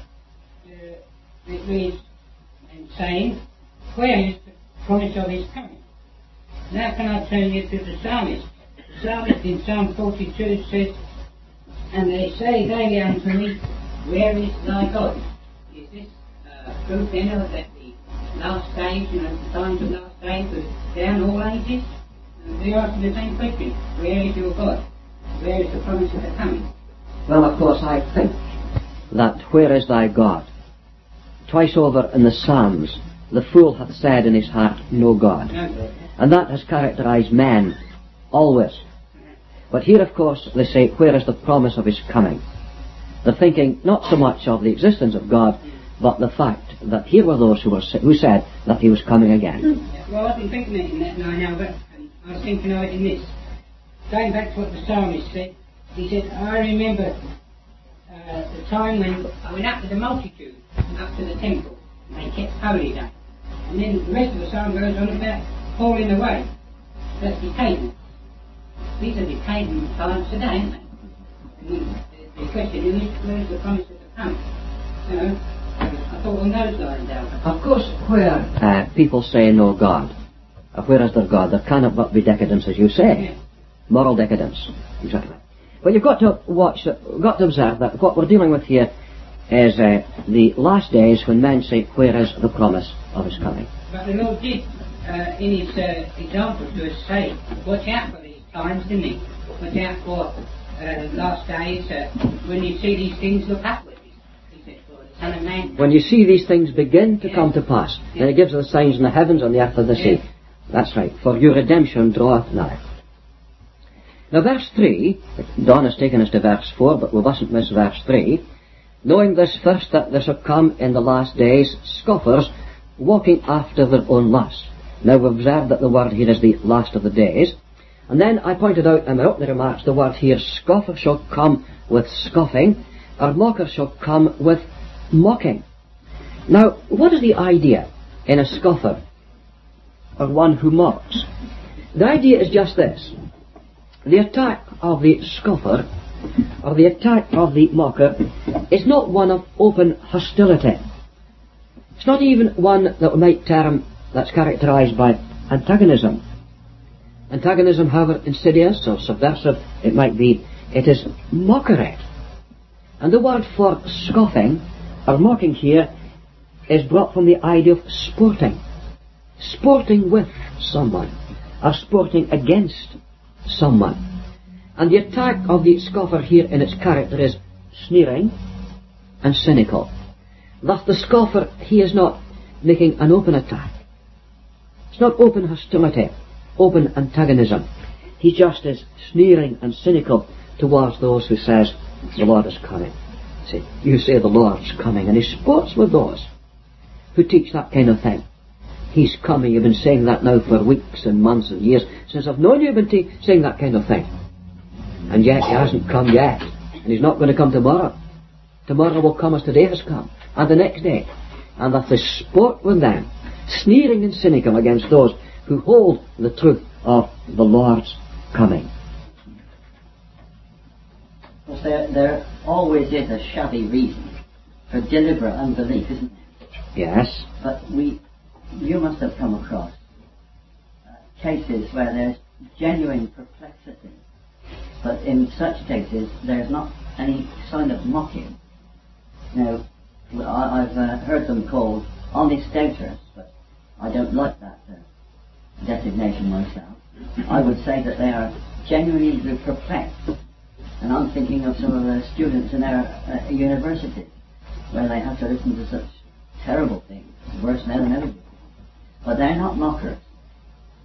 uh, it reads and saying, where is the promise of his coming? Now can I turn you to the psalmist? The psalmist in Psalm forty-two says, and they say daily unto me, where is thy God? Is this uh, proof then of that the last days, you know, the times of last days was down all ages? And we ask the same question, where is your God? Where is the promise of the coming? Well, of course, I think that where is thy God? Twice over in the Psalms, the fool hath said in his heart, no God. No. And that has characterized men always. But here, of course, they say, where is the promise of his coming? They're thinking not so much of the existence of God, but the fact that here were those who, were, who said that he was coming again. Well, I've been thinking in that now, now, but I was thinking of it in this. Going back to what the psalmist said, he said, I remember uh, the time when I went up with the multitude, up to the temple, and they kept holy day. And then the rest of the psalm goes on about falling away. That's decaying. These are decaying times today, aren't they? And we, the, the question is, where's the promise of the coming? You know, I thought on those lines, Albert. Of course, where uh, people say no God, uh, where is their God? There cannot but be decadence, as you say. Yeah. Moral decadence. Exactly. But you've got to watch, uh, got to observe that what we're dealing with here is uh, the last days when men say, where is the promise of his coming? But the Lord did, uh, in his uh, example to us, say, watch out for these times, didn't he? Watch out for uh, last days, uh, when you see these things, look upwards. He said, for the Son of Man. When you see these things begin to Yeah. come to pass, Yeah. then he gives us the signs in the heavens and the earth and the sea. Yeah. That's right. For your redemption draweth nigh. Now verse three, Don has taken us to verse four, but we mustn't miss verse three. Knowing this first, that there shall come in the last days scoffers, walking after their own lust. Now we've observed that the word here is the last of the days. And then I pointed out in my opening remarks, the word here, scoffer shall come with scoffing, or mocker shall come with mocking. Now, what is the idea in a scoffer, or one who mocks? The idea is just this. The attack of the scoffer, or the attack of the mocker, is not one of open hostility. It's not even one that we might term that's characterized by antagonism. Antagonism, however insidious or subversive it might be, it is mockery. And the word for scoffing, or mocking here, is brought from the idea of sporting. Sporting with someone, or sporting against someone. And the attack of the scoffer here in its character is sneering and cynical. Thus the scoffer, he is not making an open attack. It's not open hostility, open antagonism. He just is sneering and cynical towards those who says, the Lord is coming. See, you say the Lord's coming, and he sports with those who teach that kind of thing. He's coming. You've been saying that now for weeks and months and years. Since I've known you, you've been te- saying that kind of thing. And yet he hasn't come yet. And he's not going to come tomorrow. Tomorrow will come as today has come. And the next day. And that they sport with them, sneering and cynical against those who hold the truth of the Lord's coming. Because there, there always is a shabby reason for deliberate unbelief, isn't there? Yes. But we, you must have come across uh, cases where there's genuine perplexity, but in such cases there's not any sign of mocking. Now, I, I've uh, heard them called honest doubters, but I don't like that uh, designation myself. I would say that they are genuinely perplexed, and I'm thinking of some of the students in our uh, universities where they have to listen to such terrible things, worse now than ever before. But they're not mockers.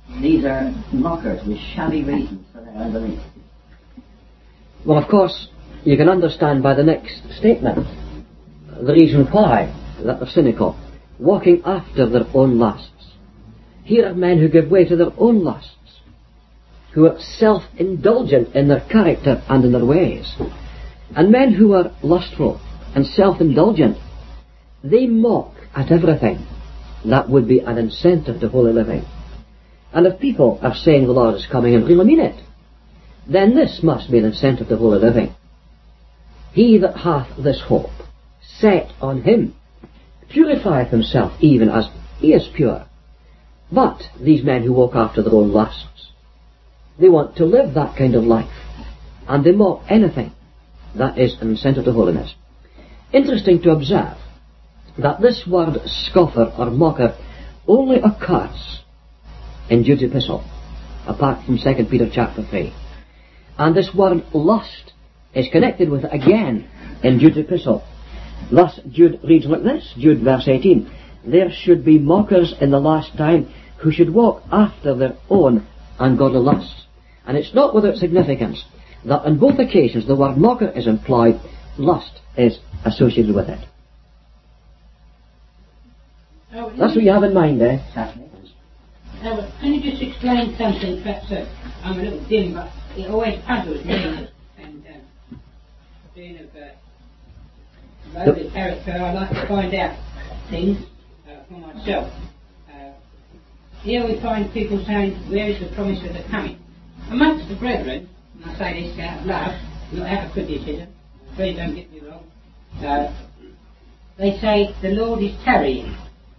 these are mockers with shabby reasons for their unbelief. Well, of course, you can understand by the next statement the reason why that they're cynical, walking after their own lusts. Here are men who give way to their own lusts, who are self-indulgent in their character and in their ways. And men who are lustful and self-indulgent, they mock at everything that would be an incentive to holy living. And if people are saying the Lord is coming and really mean it, then this must be an incentive to holy living. He that hath this hope set on him purifieth himself even as he is pure. But these men who walk after their own lusts, they want to live that kind of life, and they mock anything that is an incentive to holiness. Interesting to observe that this word scoffer or mocker only occurs in Jude's epistle, apart from Second Peter chapter three. And this word lust is connected with it again in Jude's epistle. Thus Jude reads like this, Jude verse eighteen, there should be mockers in the last time who should walk after their own ungodly lusts. And it's not without significance that on both occasions the word mocker is employed, lust is associated with it. Oh, That's what you have in mind there. Now, can you just explain something? Perhaps uh, I'm a little dim, but it always puzzles me. And um, being of uh, lowly character, I like to find out things uh, for myself. Uh, here we find people saying, where is the promise of the coming? Amongst the brethren, and I say this out of love, not out of criticism, please don't get me wrong, uh, they say the Lord is tarrying.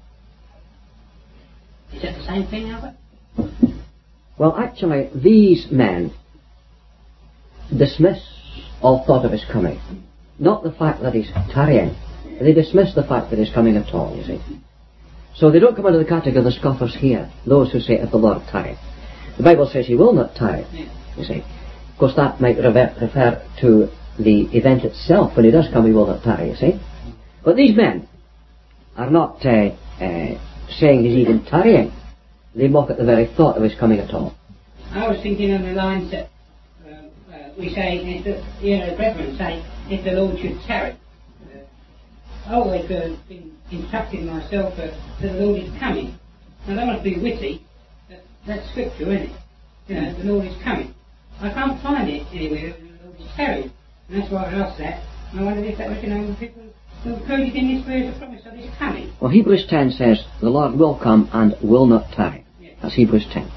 Is that the same thing, Albert? Well, actually, these men dismiss all thought of his coming. Not the fact that he's tarrying. They dismiss the fact that he's coming at all, you see. So they don't come under the category of the scoffers here, those who say, if the Lord tarry. The Bible says he will not tarry, you see. Of course, that might refer, refer to the event itself. When he does come, he will not tarry, you see. But these men are not uh, uh, saying he's even tarrying. They mock at the very thought of his coming at all. I was thinking on the lines that um, uh, we say, if the, you know, the brethren say, if the Lord should tarry. Uh, I've always uh, been instructing myself uh, that the Lord is coming. Now, that must be witty, but that's scripture, isn't it? You know, the Lord is coming. I can't find it anywhere that the Lord is tarrying. And that's why I asked that. And I wondered if that was, you know, people who included in this word the promise of his coming. Well, Hebrews ten says, the Lord will come and will not tarry. Yes. That's Hebrews ten.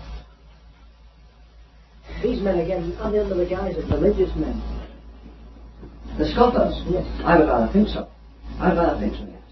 These men again are under the guise of religious men. The scoffers? Yes. I would rather think so. I would rather think so, yes.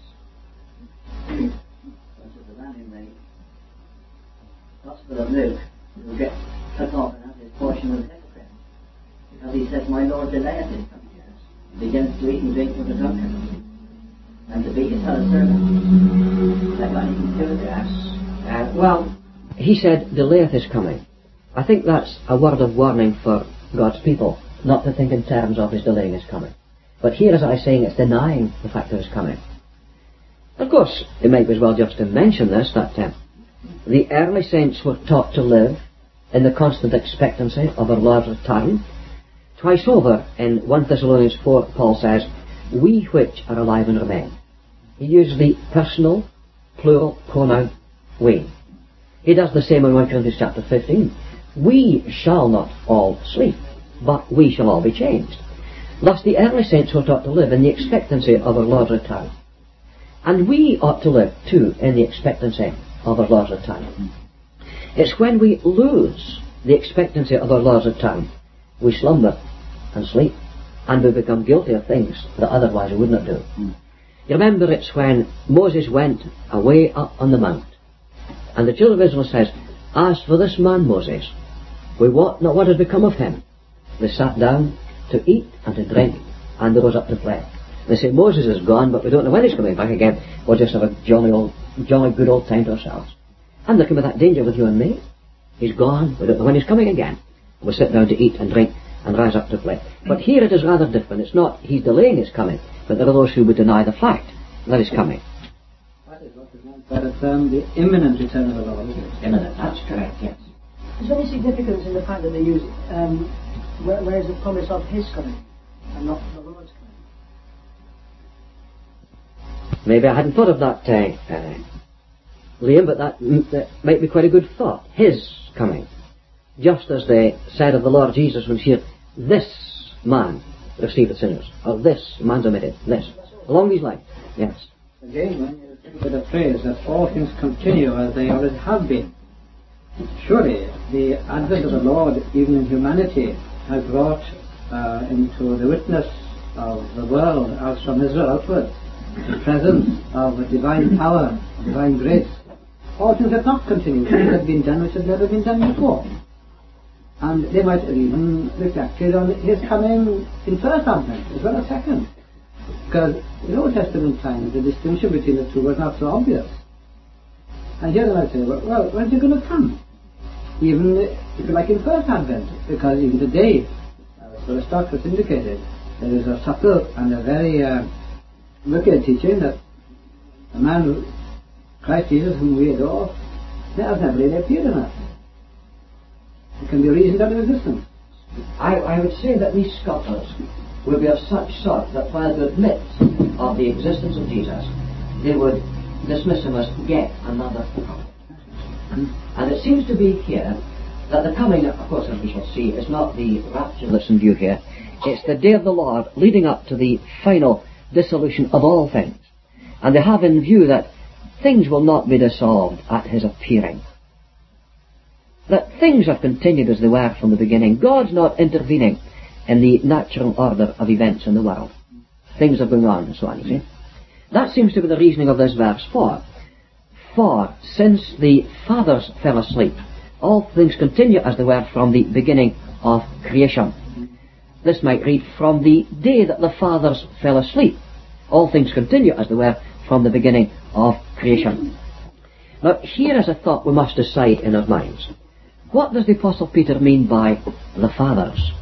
The man in the Gospel of Luke will get cut off and have his portion of the hypocrite. Because he says, my Lord delayeth his coming. He begins to eat and drink with the drunkard. And to beat his fellow servants. That got anything to do with it? Yes. Uh, well, he said, delayeth his coming. I think that's a word of warning for God's people, not to think in terms of his delaying his coming. But here, as I was saying, it's denying the fact of his coming. Of course, it might be as well just to mention this, that uh, the early saints were taught to live in the constant expectancy of our Lord's return. Twice over in First Thessalonians four, Paul says, we which are alive and remain. He uses the personal, plural pronoun, we. He does the same in First Corinthians chapter fifteen. We shall not all sleep, but we shall all be changed. Thus the early saints were taught to live in the expectancy of our Lord's return. And we ought to live, too, in the expectancy of our Lord's return. It's when we lose the expectancy of our Lord's return, we slumber and sleep, and we become guilty of things that otherwise we would not do. Mm. You remember, it's when Moses went away up on the mount, and the children of Israel says, as for this man Moses, we wot not what has become of him. They sat down to eat and to drink, and they rose up to play. They say, Moses is gone, but we don't know when he's coming back again. We'll just have a jolly old, jolly good old time to ourselves. And there can be that danger with you and me. He's gone, we don't know when he's coming again. We'll sit down to eat and drink and rise up to play. But here it is rather different. It's not he's delaying his coming, but there are those who would deny the fact that he's coming. That is what is meant by the term the imminent return of the Lord, isn't it? Imminent, that's correct, yes. Is there any significance in the fact that they use um, where, where is the promise of his coming and not the Lord's coming? Maybe I hadn't thought of that, uh, uh, Liam, but that, that might be quite a good thought. His coming. Just as they said of the Lord Jesus when he said, this man received sinners, or this man's omitted, this. Along these lines, yes. Again, when you think of the phrase that all things continue as they always have been, surely the advent of the Lord, even in humanity, has brought uh, into the witness of the world, as from Israel outward, the presence of a divine power, divine grace. All things have not continued. Things have been done which have never been done before. And they might have even reflected on his coming in first advent as well as second. Because in Old Testament times the distinction between the two was not so obvious. And here they might say, well, well when's he going to come? Even, if you like, in first advent. Because even today, as Aristarchus indicated, there is a subtle and a very uh, wicked teaching that a man, Christ Jesus, whom we adore, has never really appeared on earth. It can be reasoned out of existence. I, I would say that these scoffers will be of such sort that while they admit of the existence of Jesus, they would dismiss him as yet another prophet. And it seems to be here that the coming, of course, as we shall see, is not the rapture that's in view here. It's the day of the Lord leading up to the final dissolution of all things. And they have in view that things will not be dissolved at his appearing. That things have continued as they were from the beginning. God's not intervening in the natural order of events in the world. Things are going on and so on, you see. That seems to be the reasoning of this verse. For, for since the fathers fell asleep, all things continue as they were from the beginning of creation. This might read, from the day that the fathers fell asleep, all things continue as they were from the beginning of creation. Now, here is a thought we must decide in our minds. What does the Apostle Peter mean by the fathers?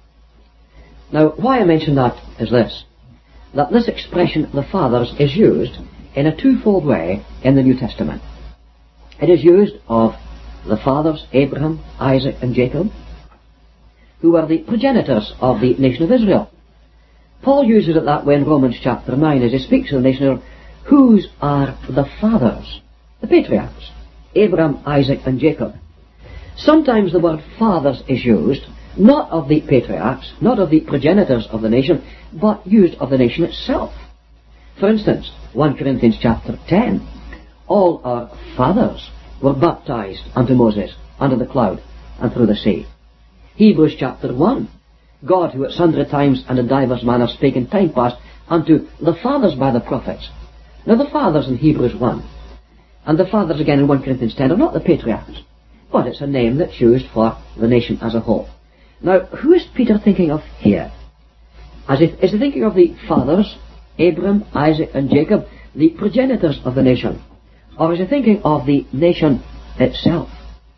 Now, why I mention that is this, that this expression, the fathers, is used in a twofold way in the New Testament. It is used of the fathers, Abraham, Isaac, and Jacob, who are the progenitors of the nation of Israel. Paul uses it that way in Romans chapter nine as he speaks of the nation of Israel. Whose are the fathers? The patriarchs, Abraham, Isaac, and Jacob. Sometimes the word fathers is used, not of the patriarchs, not of the progenitors of the nation, but used of the nation itself. For instance, First Corinthians chapter ten, all our fathers were baptized unto Moses, under the cloud, and through the sea. Hebrews chapter one, God who at sundry times and in divers manners spake in time past unto the fathers by the prophets. Now the fathers in Hebrews one, and the fathers again in First Corinthians ten are not the patriarchs, but it's a name that's used for the nation as a whole. Now, who is Peter thinking of here? As if, is he thinking of the fathers, Abraham, Isaac, and Jacob, the progenitors of the nation? Or is he thinking of the nation itself?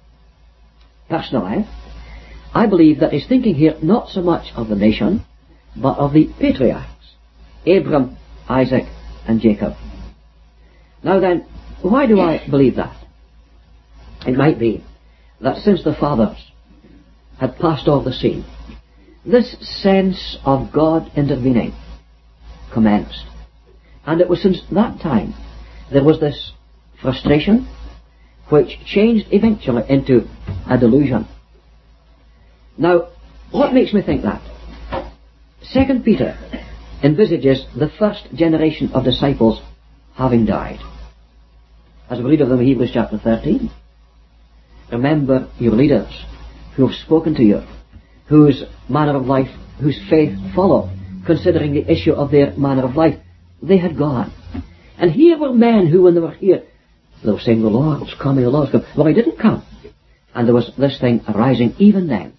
Personally, I believe that he's thinking here not so much of the nation, but of the patriarchs, Abraham, Isaac, and Jacob. Now then, why do I believe that? It might be that since the fathers had passed off the scene, this sense of God intervening commenced. And it was since that time there was this frustration which changed eventually into a delusion. Now, what makes me think that? Second Peter envisages the first generation of disciples having died. As we read of them in Hebrews chapter thirteen. Remember your leaders who have spoken to you, whose manner of life, whose faith followed, considering the issue of their manner of life. They had gone. And here were men who, when they were here, they were saying, the Lord's coming, the Lord's coming. Well, he didn't come. And there was this thing arising even then.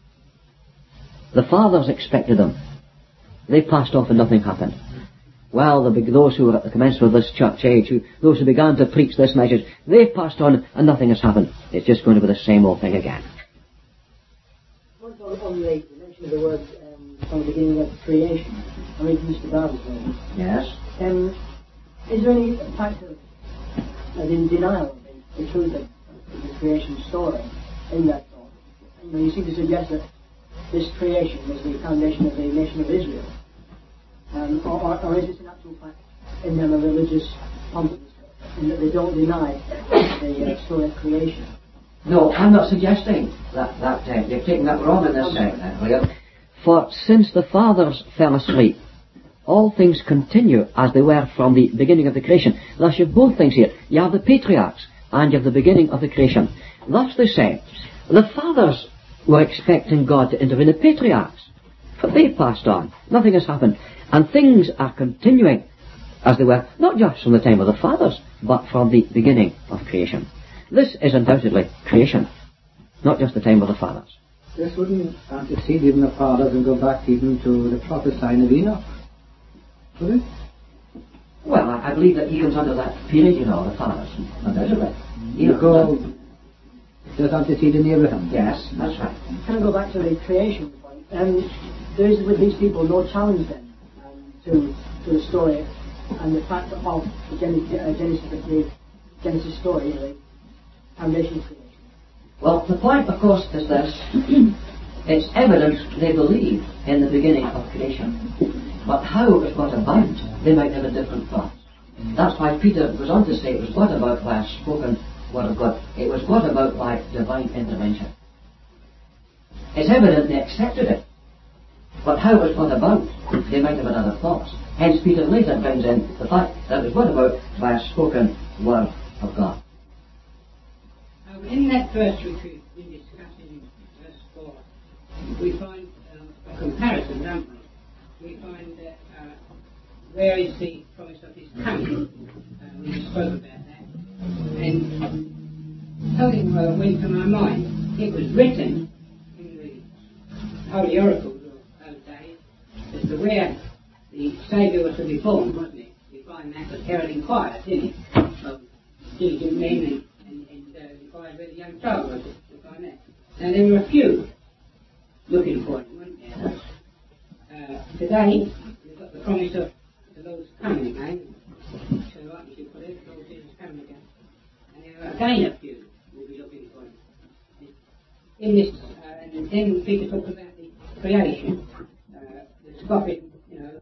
The fathers expected them. They passed off and nothing happened. Well, the big, those who were at the commencement of this church age, who, those who began to preach this message, they've passed on and nothing has happened. It's just going to be the same old thing again. On, on the, you mentioned the word um, from the beginning of creation. I mean, Mister Darby's word. Yes. Um, is there any fact of, as in denial of the, the truth of the creation story in that thought? you know, you seem to suggest that this creation was the foundation of the nation of Israel. Um, or, or, or is this in actual fact in them a religious confidence in that they don't deny the uh, story of creation? No, I'm not suggesting that, that uh, you've taken that wrong in this segment, William. For since the fathers fell asleep, all things continue as they were from the beginning of the creation. Thus you have both things here. You have the patriarchs and you have the beginning of the creation. Thus they say, the fathers were expecting God to intervene, the patriarchs, but they passed on. Nothing has happened. And things are continuing as they were, not just from the time of the fathers, but from the beginning of creation. This is undoubtedly creation, not just the time of the fathers. This wouldn't antecede even the fathers and go back even to the prophesying of Enoch, would it? Well, I, I believe that he comes under that period, you know, the fathers, undoubtedly. You go, does antecede in Abraham? Yes, that's right. Can I go back to the creation point? Um, there is with these people no challenge then um, to, to the story and the fact of the Genesis, uh, Genesis, the Genesis story, the foundation of creation. Well, the point, of course, is this. It's evident they believe in the beginning of creation. But how it got about, they might have a different thought. That's why Peter goes on to say it was brought about by a spoken word of God. It was brought about by divine intervention. It's evident they accepted it. But how it was brought about, they might have had other thoughts. Hence Peter later brings in the fact that it was brought about by a spoken word of God. Now, in that first retreat we discussed in verse four, we find um, a comparison, don't we? We find that uh, where is the promise of his coming? Uh, we spoke about that. And something uh, went to my mind. It was written in the Holy Oracles of those days as to where the Saviour was to be born, wasn't it? We find that was Herod inquired, didn't he? Of diligent men and, and, and uh, inquired where the young child was. We find that. Now there were a few looking for him, weren't there? Uh, today, we've got the promise of the Lord's coming again. So like we should put it, the Lord Jesus coming again. And there are again a few will be looking for him. In this, uh, and then Peter talks about the creation, uh, the scoffing, you know.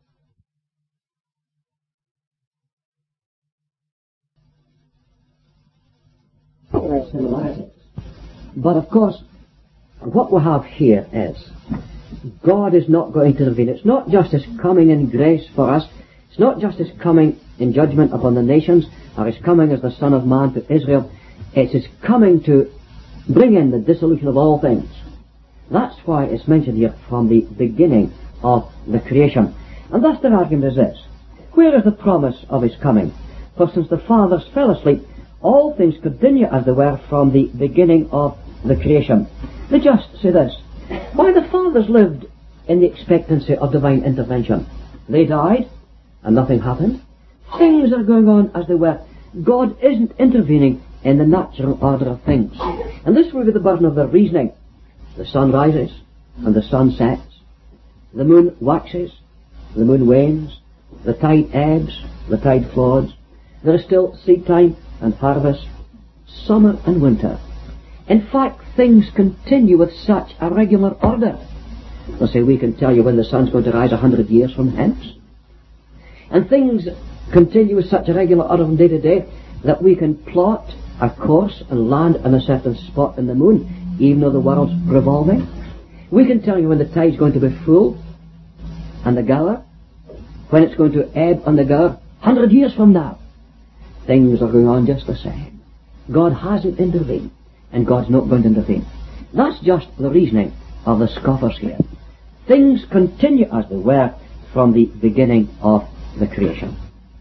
But of course, what we have here is God is not going to intervene. It's not just His coming in grace for us. It's not just His coming in judgment upon the nations, or His coming as the Son of Man to Israel. It's His coming to bring in the dissolution of all things. That's why it's mentioned here from the beginning of the creation. And thus their argument is this. Where is the promise of His coming? For since the fathers fell asleep, all things continue as they were from the beginning of the creation. They just say this. Why, the fathers lived in the expectancy of divine intervention. They died, and nothing happened. Things are going on as they were. God isn't intervening in the natural order of things. And this will be the burden of their reasoning. The sun rises, and the sun sets. The moon waxes, the moon wanes. The tide ebbs, the tide floods. There is still seed time and harvest, summer and winter. In fact, things continue with such a regular order. They'll say, we can tell you when the sun's going to rise a hundred years from hence. And things continue with such a regular order from day to day that we can plot a course and land on a certain spot in the moon, even though the world's revolving. We can tell you when the tide's going to be full and the Gower, when it's going to ebb on the Gower, a hundred years from now. Things are going on just the same. God hasn't intervened, and God's not going to intervene. That's just the reasoning of the scoffers here. Things continue as they were from the beginning of the creation.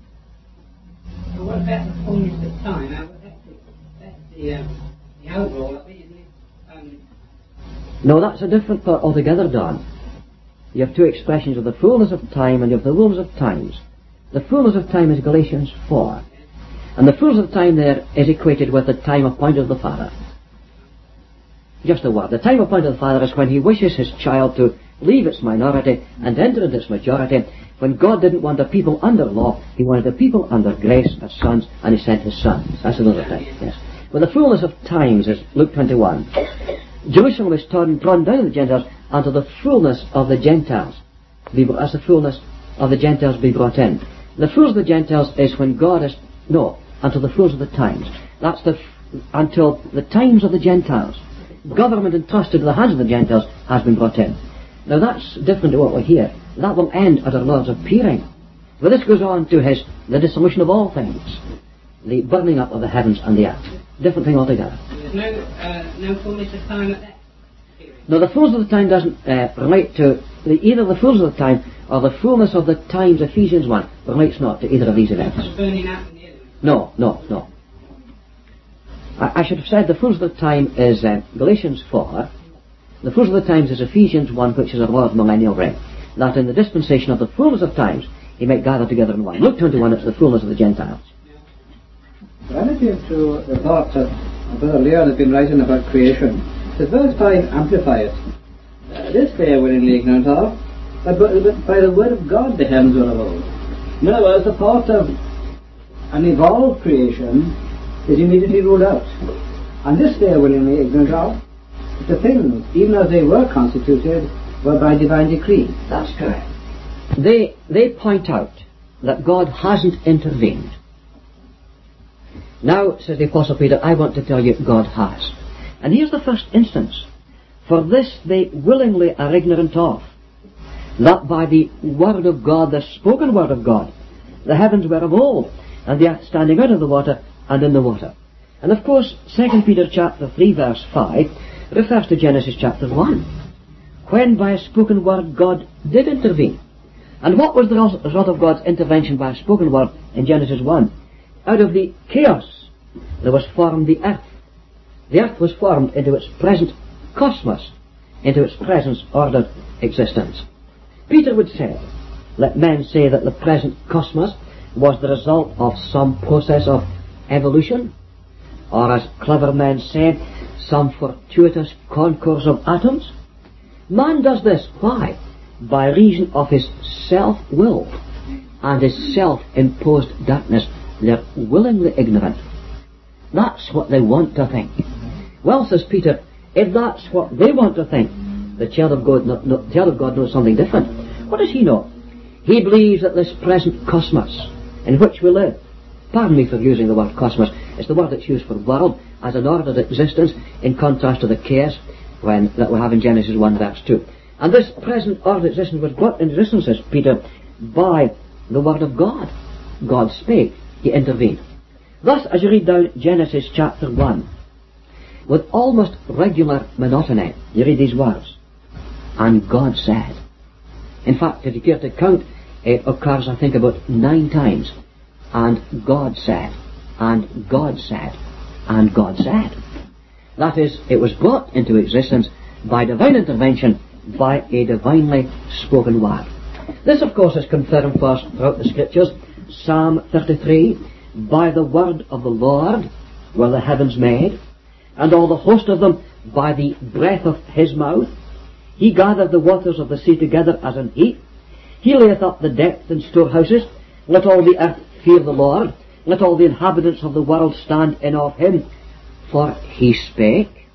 So what about the fullness of time? Now, that's the, that's the, um, the overall of it, isn't it? Um, No, that's a different thought altogether, Don. You have two expressions of the fullness of time and you have the fullness of times. The fullness of time is Galatians four. And the fullness of time there is equated with the time appointed of the Father. Just a word. The time appointed of the Father is when He wishes His child to leave its minority and enter into its majority. When God didn't want a people under law, He wanted a people under grace as sons, and He sent His Son. That's another time, yes. But the fullness of times is Luke twenty-one. Jerusalem is torn, drawn down to the Gentiles, and to the fullness of the Gentiles. Be, as the fullness of the Gentiles be brought in. The fullness of the Gentiles is when God is, no, until the fullness of the times. That's the, until the times of the Gentiles. Government entrusted to the hands of the Gentiles has been brought in. Now that's different to what we hear. That will end at our Lord's appearing. But this goes on to his, the dissolution of all things. The burning up of the heavens and the earth. Different thing altogether. There's no, uh, no fullness of time at that period. No, the fullness of the time doesn't uh, relate to the, either the fullness of the time or the fullness of the times, Ephesians one, relates not to either of these events. It's burning out in the other. No, no, no. I, I should have said the fullness of the time is uh, Galatians four. The fullness of the times is Ephesians one, which is our Lord's millennial reign. That in the dispensation of the fullness of times, he might gather together in one. Luke twenty-one, it's the fullness of the Gentiles. When it came to the thought that Brother Leon had been writing about creation, the verse five amplifies it. Uh, this they are willingly ignorant of, but by the word of God the heavens were of old. In other words, the thought of an evolved creation is immediately ruled out. And this they are willingly ignorant of. The things, even as they were constituted, were by divine decree. That's correct. They, they point out that God hasn't intervened. Now, says the Apostle Peter, I want to tell you God has. And here's the first instance. For this they willingly are ignorant of, that by the word of God, the spoken word of God, the heavens were of old, and the earth standing out of the water and in the water. And of course, Second Peter chapter three verse five refers to Genesis chapter one, when by a spoken word God did intervene. And what was the result of God's intervention by a spoken word in Genesis one? Out of the chaos there was formed the earth. The earth was formed into its present cosmos, into its present ordered existence. Peter would say, let men say that the present cosmos was the result of some process of evolution, or as clever men say, some fortuitous concourse of atoms. Man does this. Why? By reason of his self-will and his self-imposed darkness. They're willingly ignorant. That's what they want to think. Well, says Peter, if that's what they want to think, the child of God, no, no, the child of God knows something different. What does he know? He believes that this present cosmos in which we live, pardon me for using the word cosmos, it's the word that's used for world as an ordered existence in contrast to the chaos when, that we have in Genesis one verse two. And this present ordered existence was brought into existence, says Peter, by the word of God. God spake. He intervened. Thus, as you read down Genesis chapter one, with almost regular monotony, you read these words, and God said. In fact, if you care to count, it occurs, I think, about nine times. And God said, and God said, and God said. That is, it was brought into existence by divine intervention, by a divinely spoken word. This, of course, is confirmed for us throughout the Scriptures. Psalm thirty-three, by the word of the Lord were the heavens made, and all the host of them by the breath of his mouth. He gathered the waters of the sea together as an heap. He layeth up the depth in storehouses. Let all the earth fear the Lord. Let all the inhabitants of the world stand in awe of him. For he spake,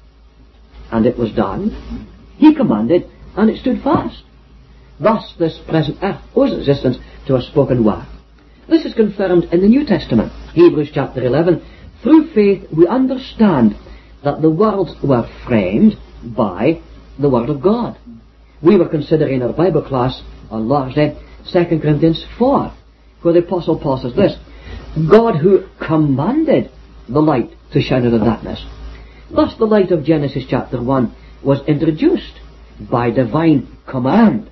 and it was done. He commanded, and it stood fast. Thus this present earth owes existence to a spoken word. This is confirmed in the New Testament. Hebrews chapter eleven. Through faith we understand that the worlds were framed by the Word of God. We were considering in our Bible class on Lord's Day Second Corinthians four, where the Apostle Paul says this, God who commanded the light to shine out of darkness. Thus the light of Genesis chapter one was introduced by divine command.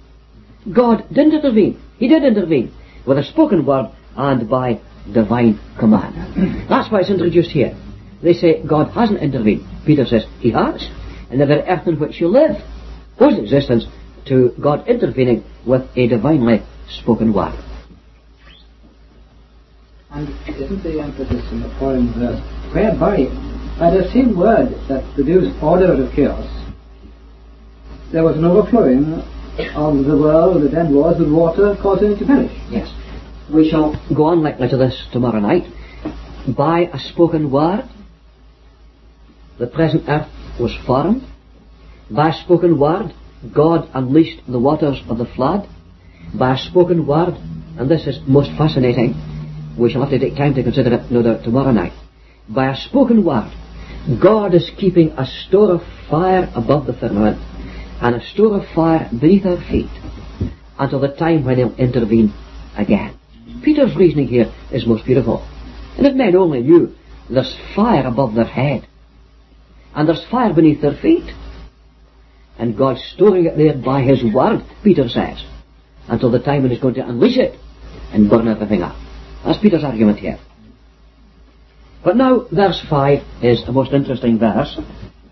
God didn't intervene. He did intervene with a spoken word and by divine command. That's why it's introduced here. They say God hasn't intervened. Peter says he has. And the very earth in which you live owes existence to God intervening with a divinely spoken word. And isn't the emphasis in the following verse, whereby, by the same word that produced order out of chaos, there was an overflowing of the world that then was with water causing it to perish. Yes. We shall go on likely to this tomorrow night. By a spoken word, the present earth was formed. By a spoken word, God unleashed the waters of the flood. By a spoken word, and this is most fascinating, we shall have to take time to consider it no doubt tomorrow night. By a spoken word, God is keeping a store of fire above the firmament and a store of fire beneath our feet until the time when He'll intervene again. Peter's reasoning here is most beautiful. And if men only knew there's fire above their head and there's fire beneath their feet, and God's storing it there by His word, Peter says, until the time when He's going to unleash it and burn everything up. That's Peter's argument here. But now, verse five is a most interesting verse.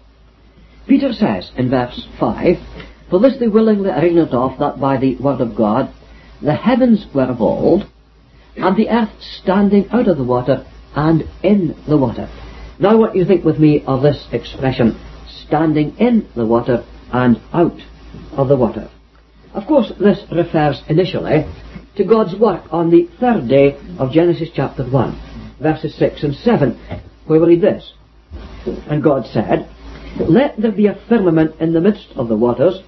Peter says in verse five, "For this they willingly are ignorant of, that by the word of God the heavens were of old, and the earth standing out of the water and in the water." Now I want you to think with me of this expression, standing in the water and out of the water. Of course, this refers initially to God's work on the third day of Genesis chapter one, verses six and seven, where we read this. "And God said, Let there be a firmament in the midst of the waters,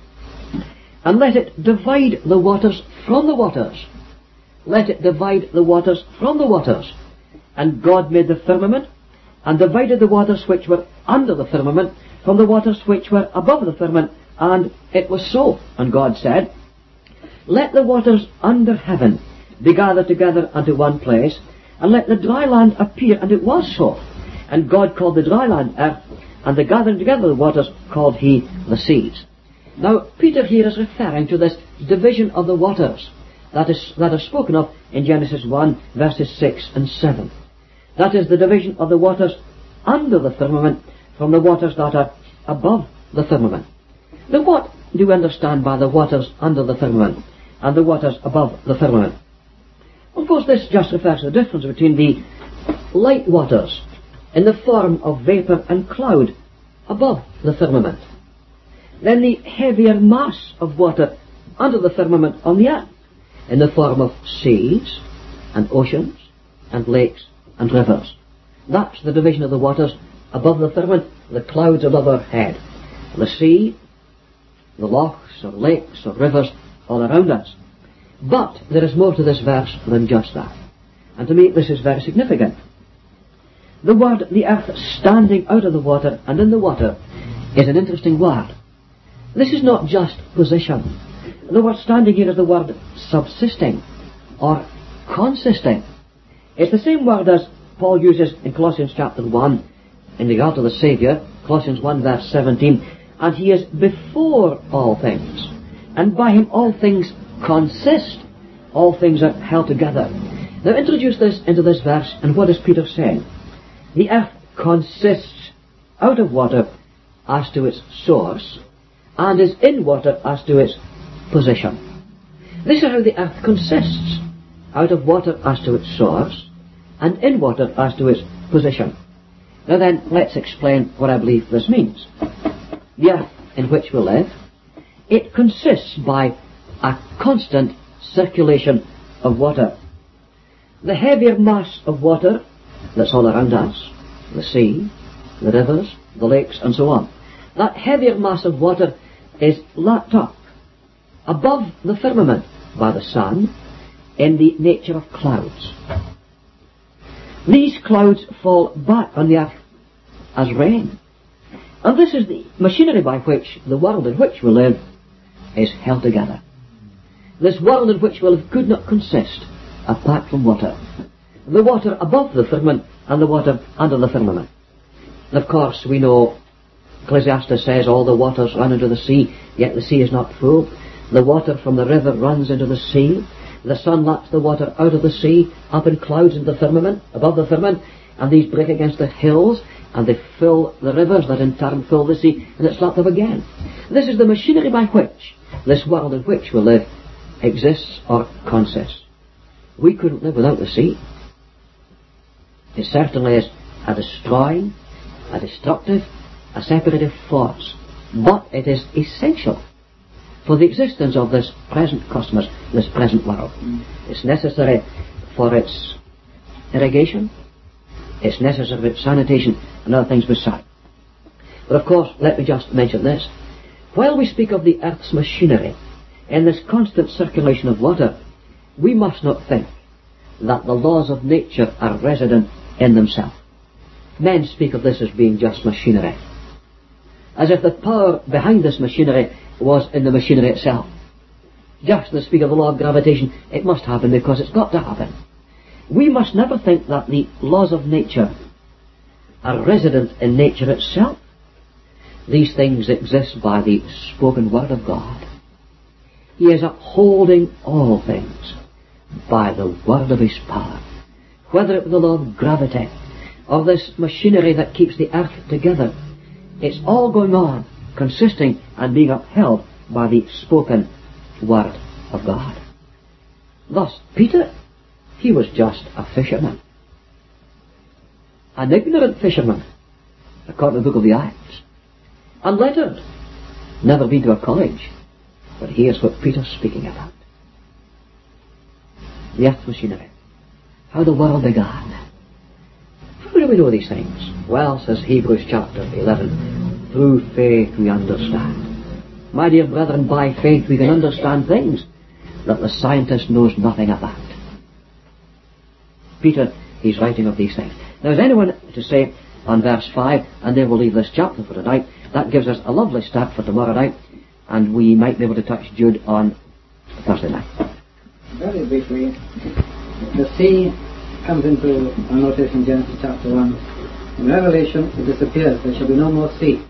and let it divide the waters from the waters. Let it divide the waters from the waters. And God made the firmament, and divided the waters which were under the firmament from the waters which were above the firmament, and it was so. And God said, Let the waters under heaven be gathered together unto one place, and let the dry land appear, and it was so. And God called the dry land earth, and the gathering together of the waters called He the seas." Now, Peter here is referring to this division of the waters that is, that is spoken of in Genesis one, verses six and seven. That is the division of the waters under the firmament from the waters that are above the firmament. Now, what do we understand by the waters under the firmament and the waters above the firmament? Of course, this just refers to the difference between the light waters in the form of vapour and cloud above the firmament, then the heavier mass of water under the firmament on the earth in the form of seas and oceans and lakes and rivers. That's the division of the waters above the firmament, the clouds above our head, the sea, the lochs or lakes or rivers all around us. But there is more to this verse than just that. And to me this is very significant. The word, the earth standing out of the water and in the water, is an interesting word. This is not just position. The word standing here is the word subsisting or consisting. It's the same word as Paul uses in Colossians chapter one in regard to the Saviour, Colossians one verse seventeen, "And He is before all things, and by Him all things consist." All things are held together. Now introduce this into this verse, and what is Peter saying? The earth consists out of water as to its source, and is in water as to its position. This is how the earth consists, out of water as to its source, and in water as to its position. Now then, let's explain what I believe this means. The earth in which we live, it consists by a constant circulation of water. The heavier mass of water that's all around us, the sea, the rivers, the lakes, and so on, that heavier mass of water is lapped up above the firmament by the sun in the nature of clouds. These clouds fall back on the earth as rain. And this is the machinery by which the world in which we live is held together. This world in which we live could not consist apart from water. The water above the firmament and the water under the firmament. And of course we know Ecclesiastes says all the waters run into the sea, yet the sea is not full. The water from the river runs into the sea. The sun laps the water out of the sea, up in clouds into the firmament, above the firmament, and these break against the hills, and they fill the rivers that in turn fill the sea, and it's lapped up again. This is the machinery by which this world in which we live exists or consists. We couldn't live without the sea. It certainly is a destroying, a destructive, a separative force, but it is essential for the existence of this present cosmos, this present world. Mm. It's necessary for its irrigation, it's necessary for its sanitation, and other things beside. But of course, let me just mention this. While we speak of the earth's machinery in this constant circulation of water, we must not think that the laws of nature are resident in themselves. Men speak of this as being just machinery, as if the power behind this machinery was in the machinery itself. Just as they speak of the law of gravitation, it must happen because it's got to happen. We must never think that the laws of nature are resident in nature itself. These things exist by the spoken word of God. He is upholding all things by the word of his power. Whether it be the law of gravity, or this machinery that keeps the earth together, it's all going on, consisting and being upheld by the spoken word of God. Thus, Peter, he was just a fisherman. An ignorant fisherman, according to the book of the Acts. Unlettered, never been to a college. But here's what Peter's speaking about. The earth machinery. How the world began. How do we know these things? Well, says Hebrews chapter eleven, through faith we understand. My dear brethren, by faith we can understand things that the scientist knows nothing about. Peter, he's writing of these things. Now, is anyone to say on verse five, and then we'll leave this chapter for tonight, that gives us a lovely start for tomorrow night, and we might be able to touch Jude on Thursday night. Very briefly, the sea comes into our notice in Genesis chapter one. In Revelation, it disappears. There shall be no more sea.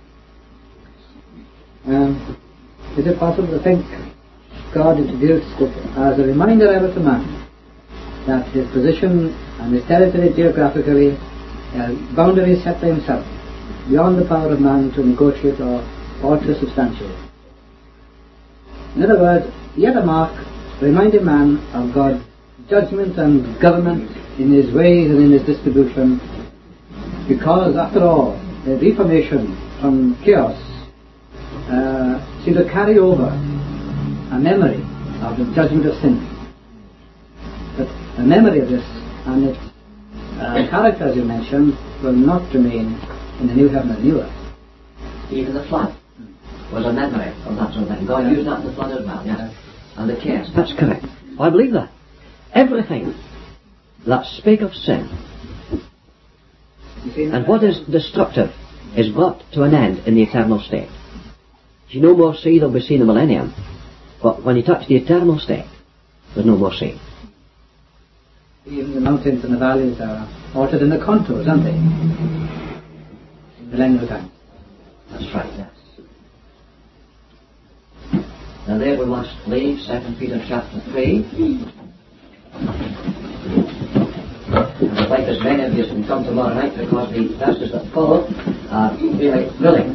Um, is it possible to think God introduced it as a reminder ever to man that his position and his territory geographically, uh, boundaries set by himself, beyond the power of man to negotiate or alter substantially? In other words, yet a mark reminding man of God's judgment and government in his ways and in his distribution, because after all, the reformation from chaos uh, seemed to carry over a memory of the judgment of sin. But the memory of this and its uh, character, as you mentioned, will not remain in the new heaven and new earth. Even the flood was a memory of that sort of thing. God used that in the flood as well, yeah. And the chaos. That's correct. I believe that. Everything that spake of sin and what is destructive is brought to an end in the eternal state. If you no more sea, there'll be sea in the millennium. But when you touch the eternal state, there's no more sea. Even the mountains and the valleys are altered in the contours, aren't they? In millennial time. That's right, yes. Now there we must leave Second Peter chapter three. I'd like as many of you can come tomorrow night because the verses that follow are really thrilling.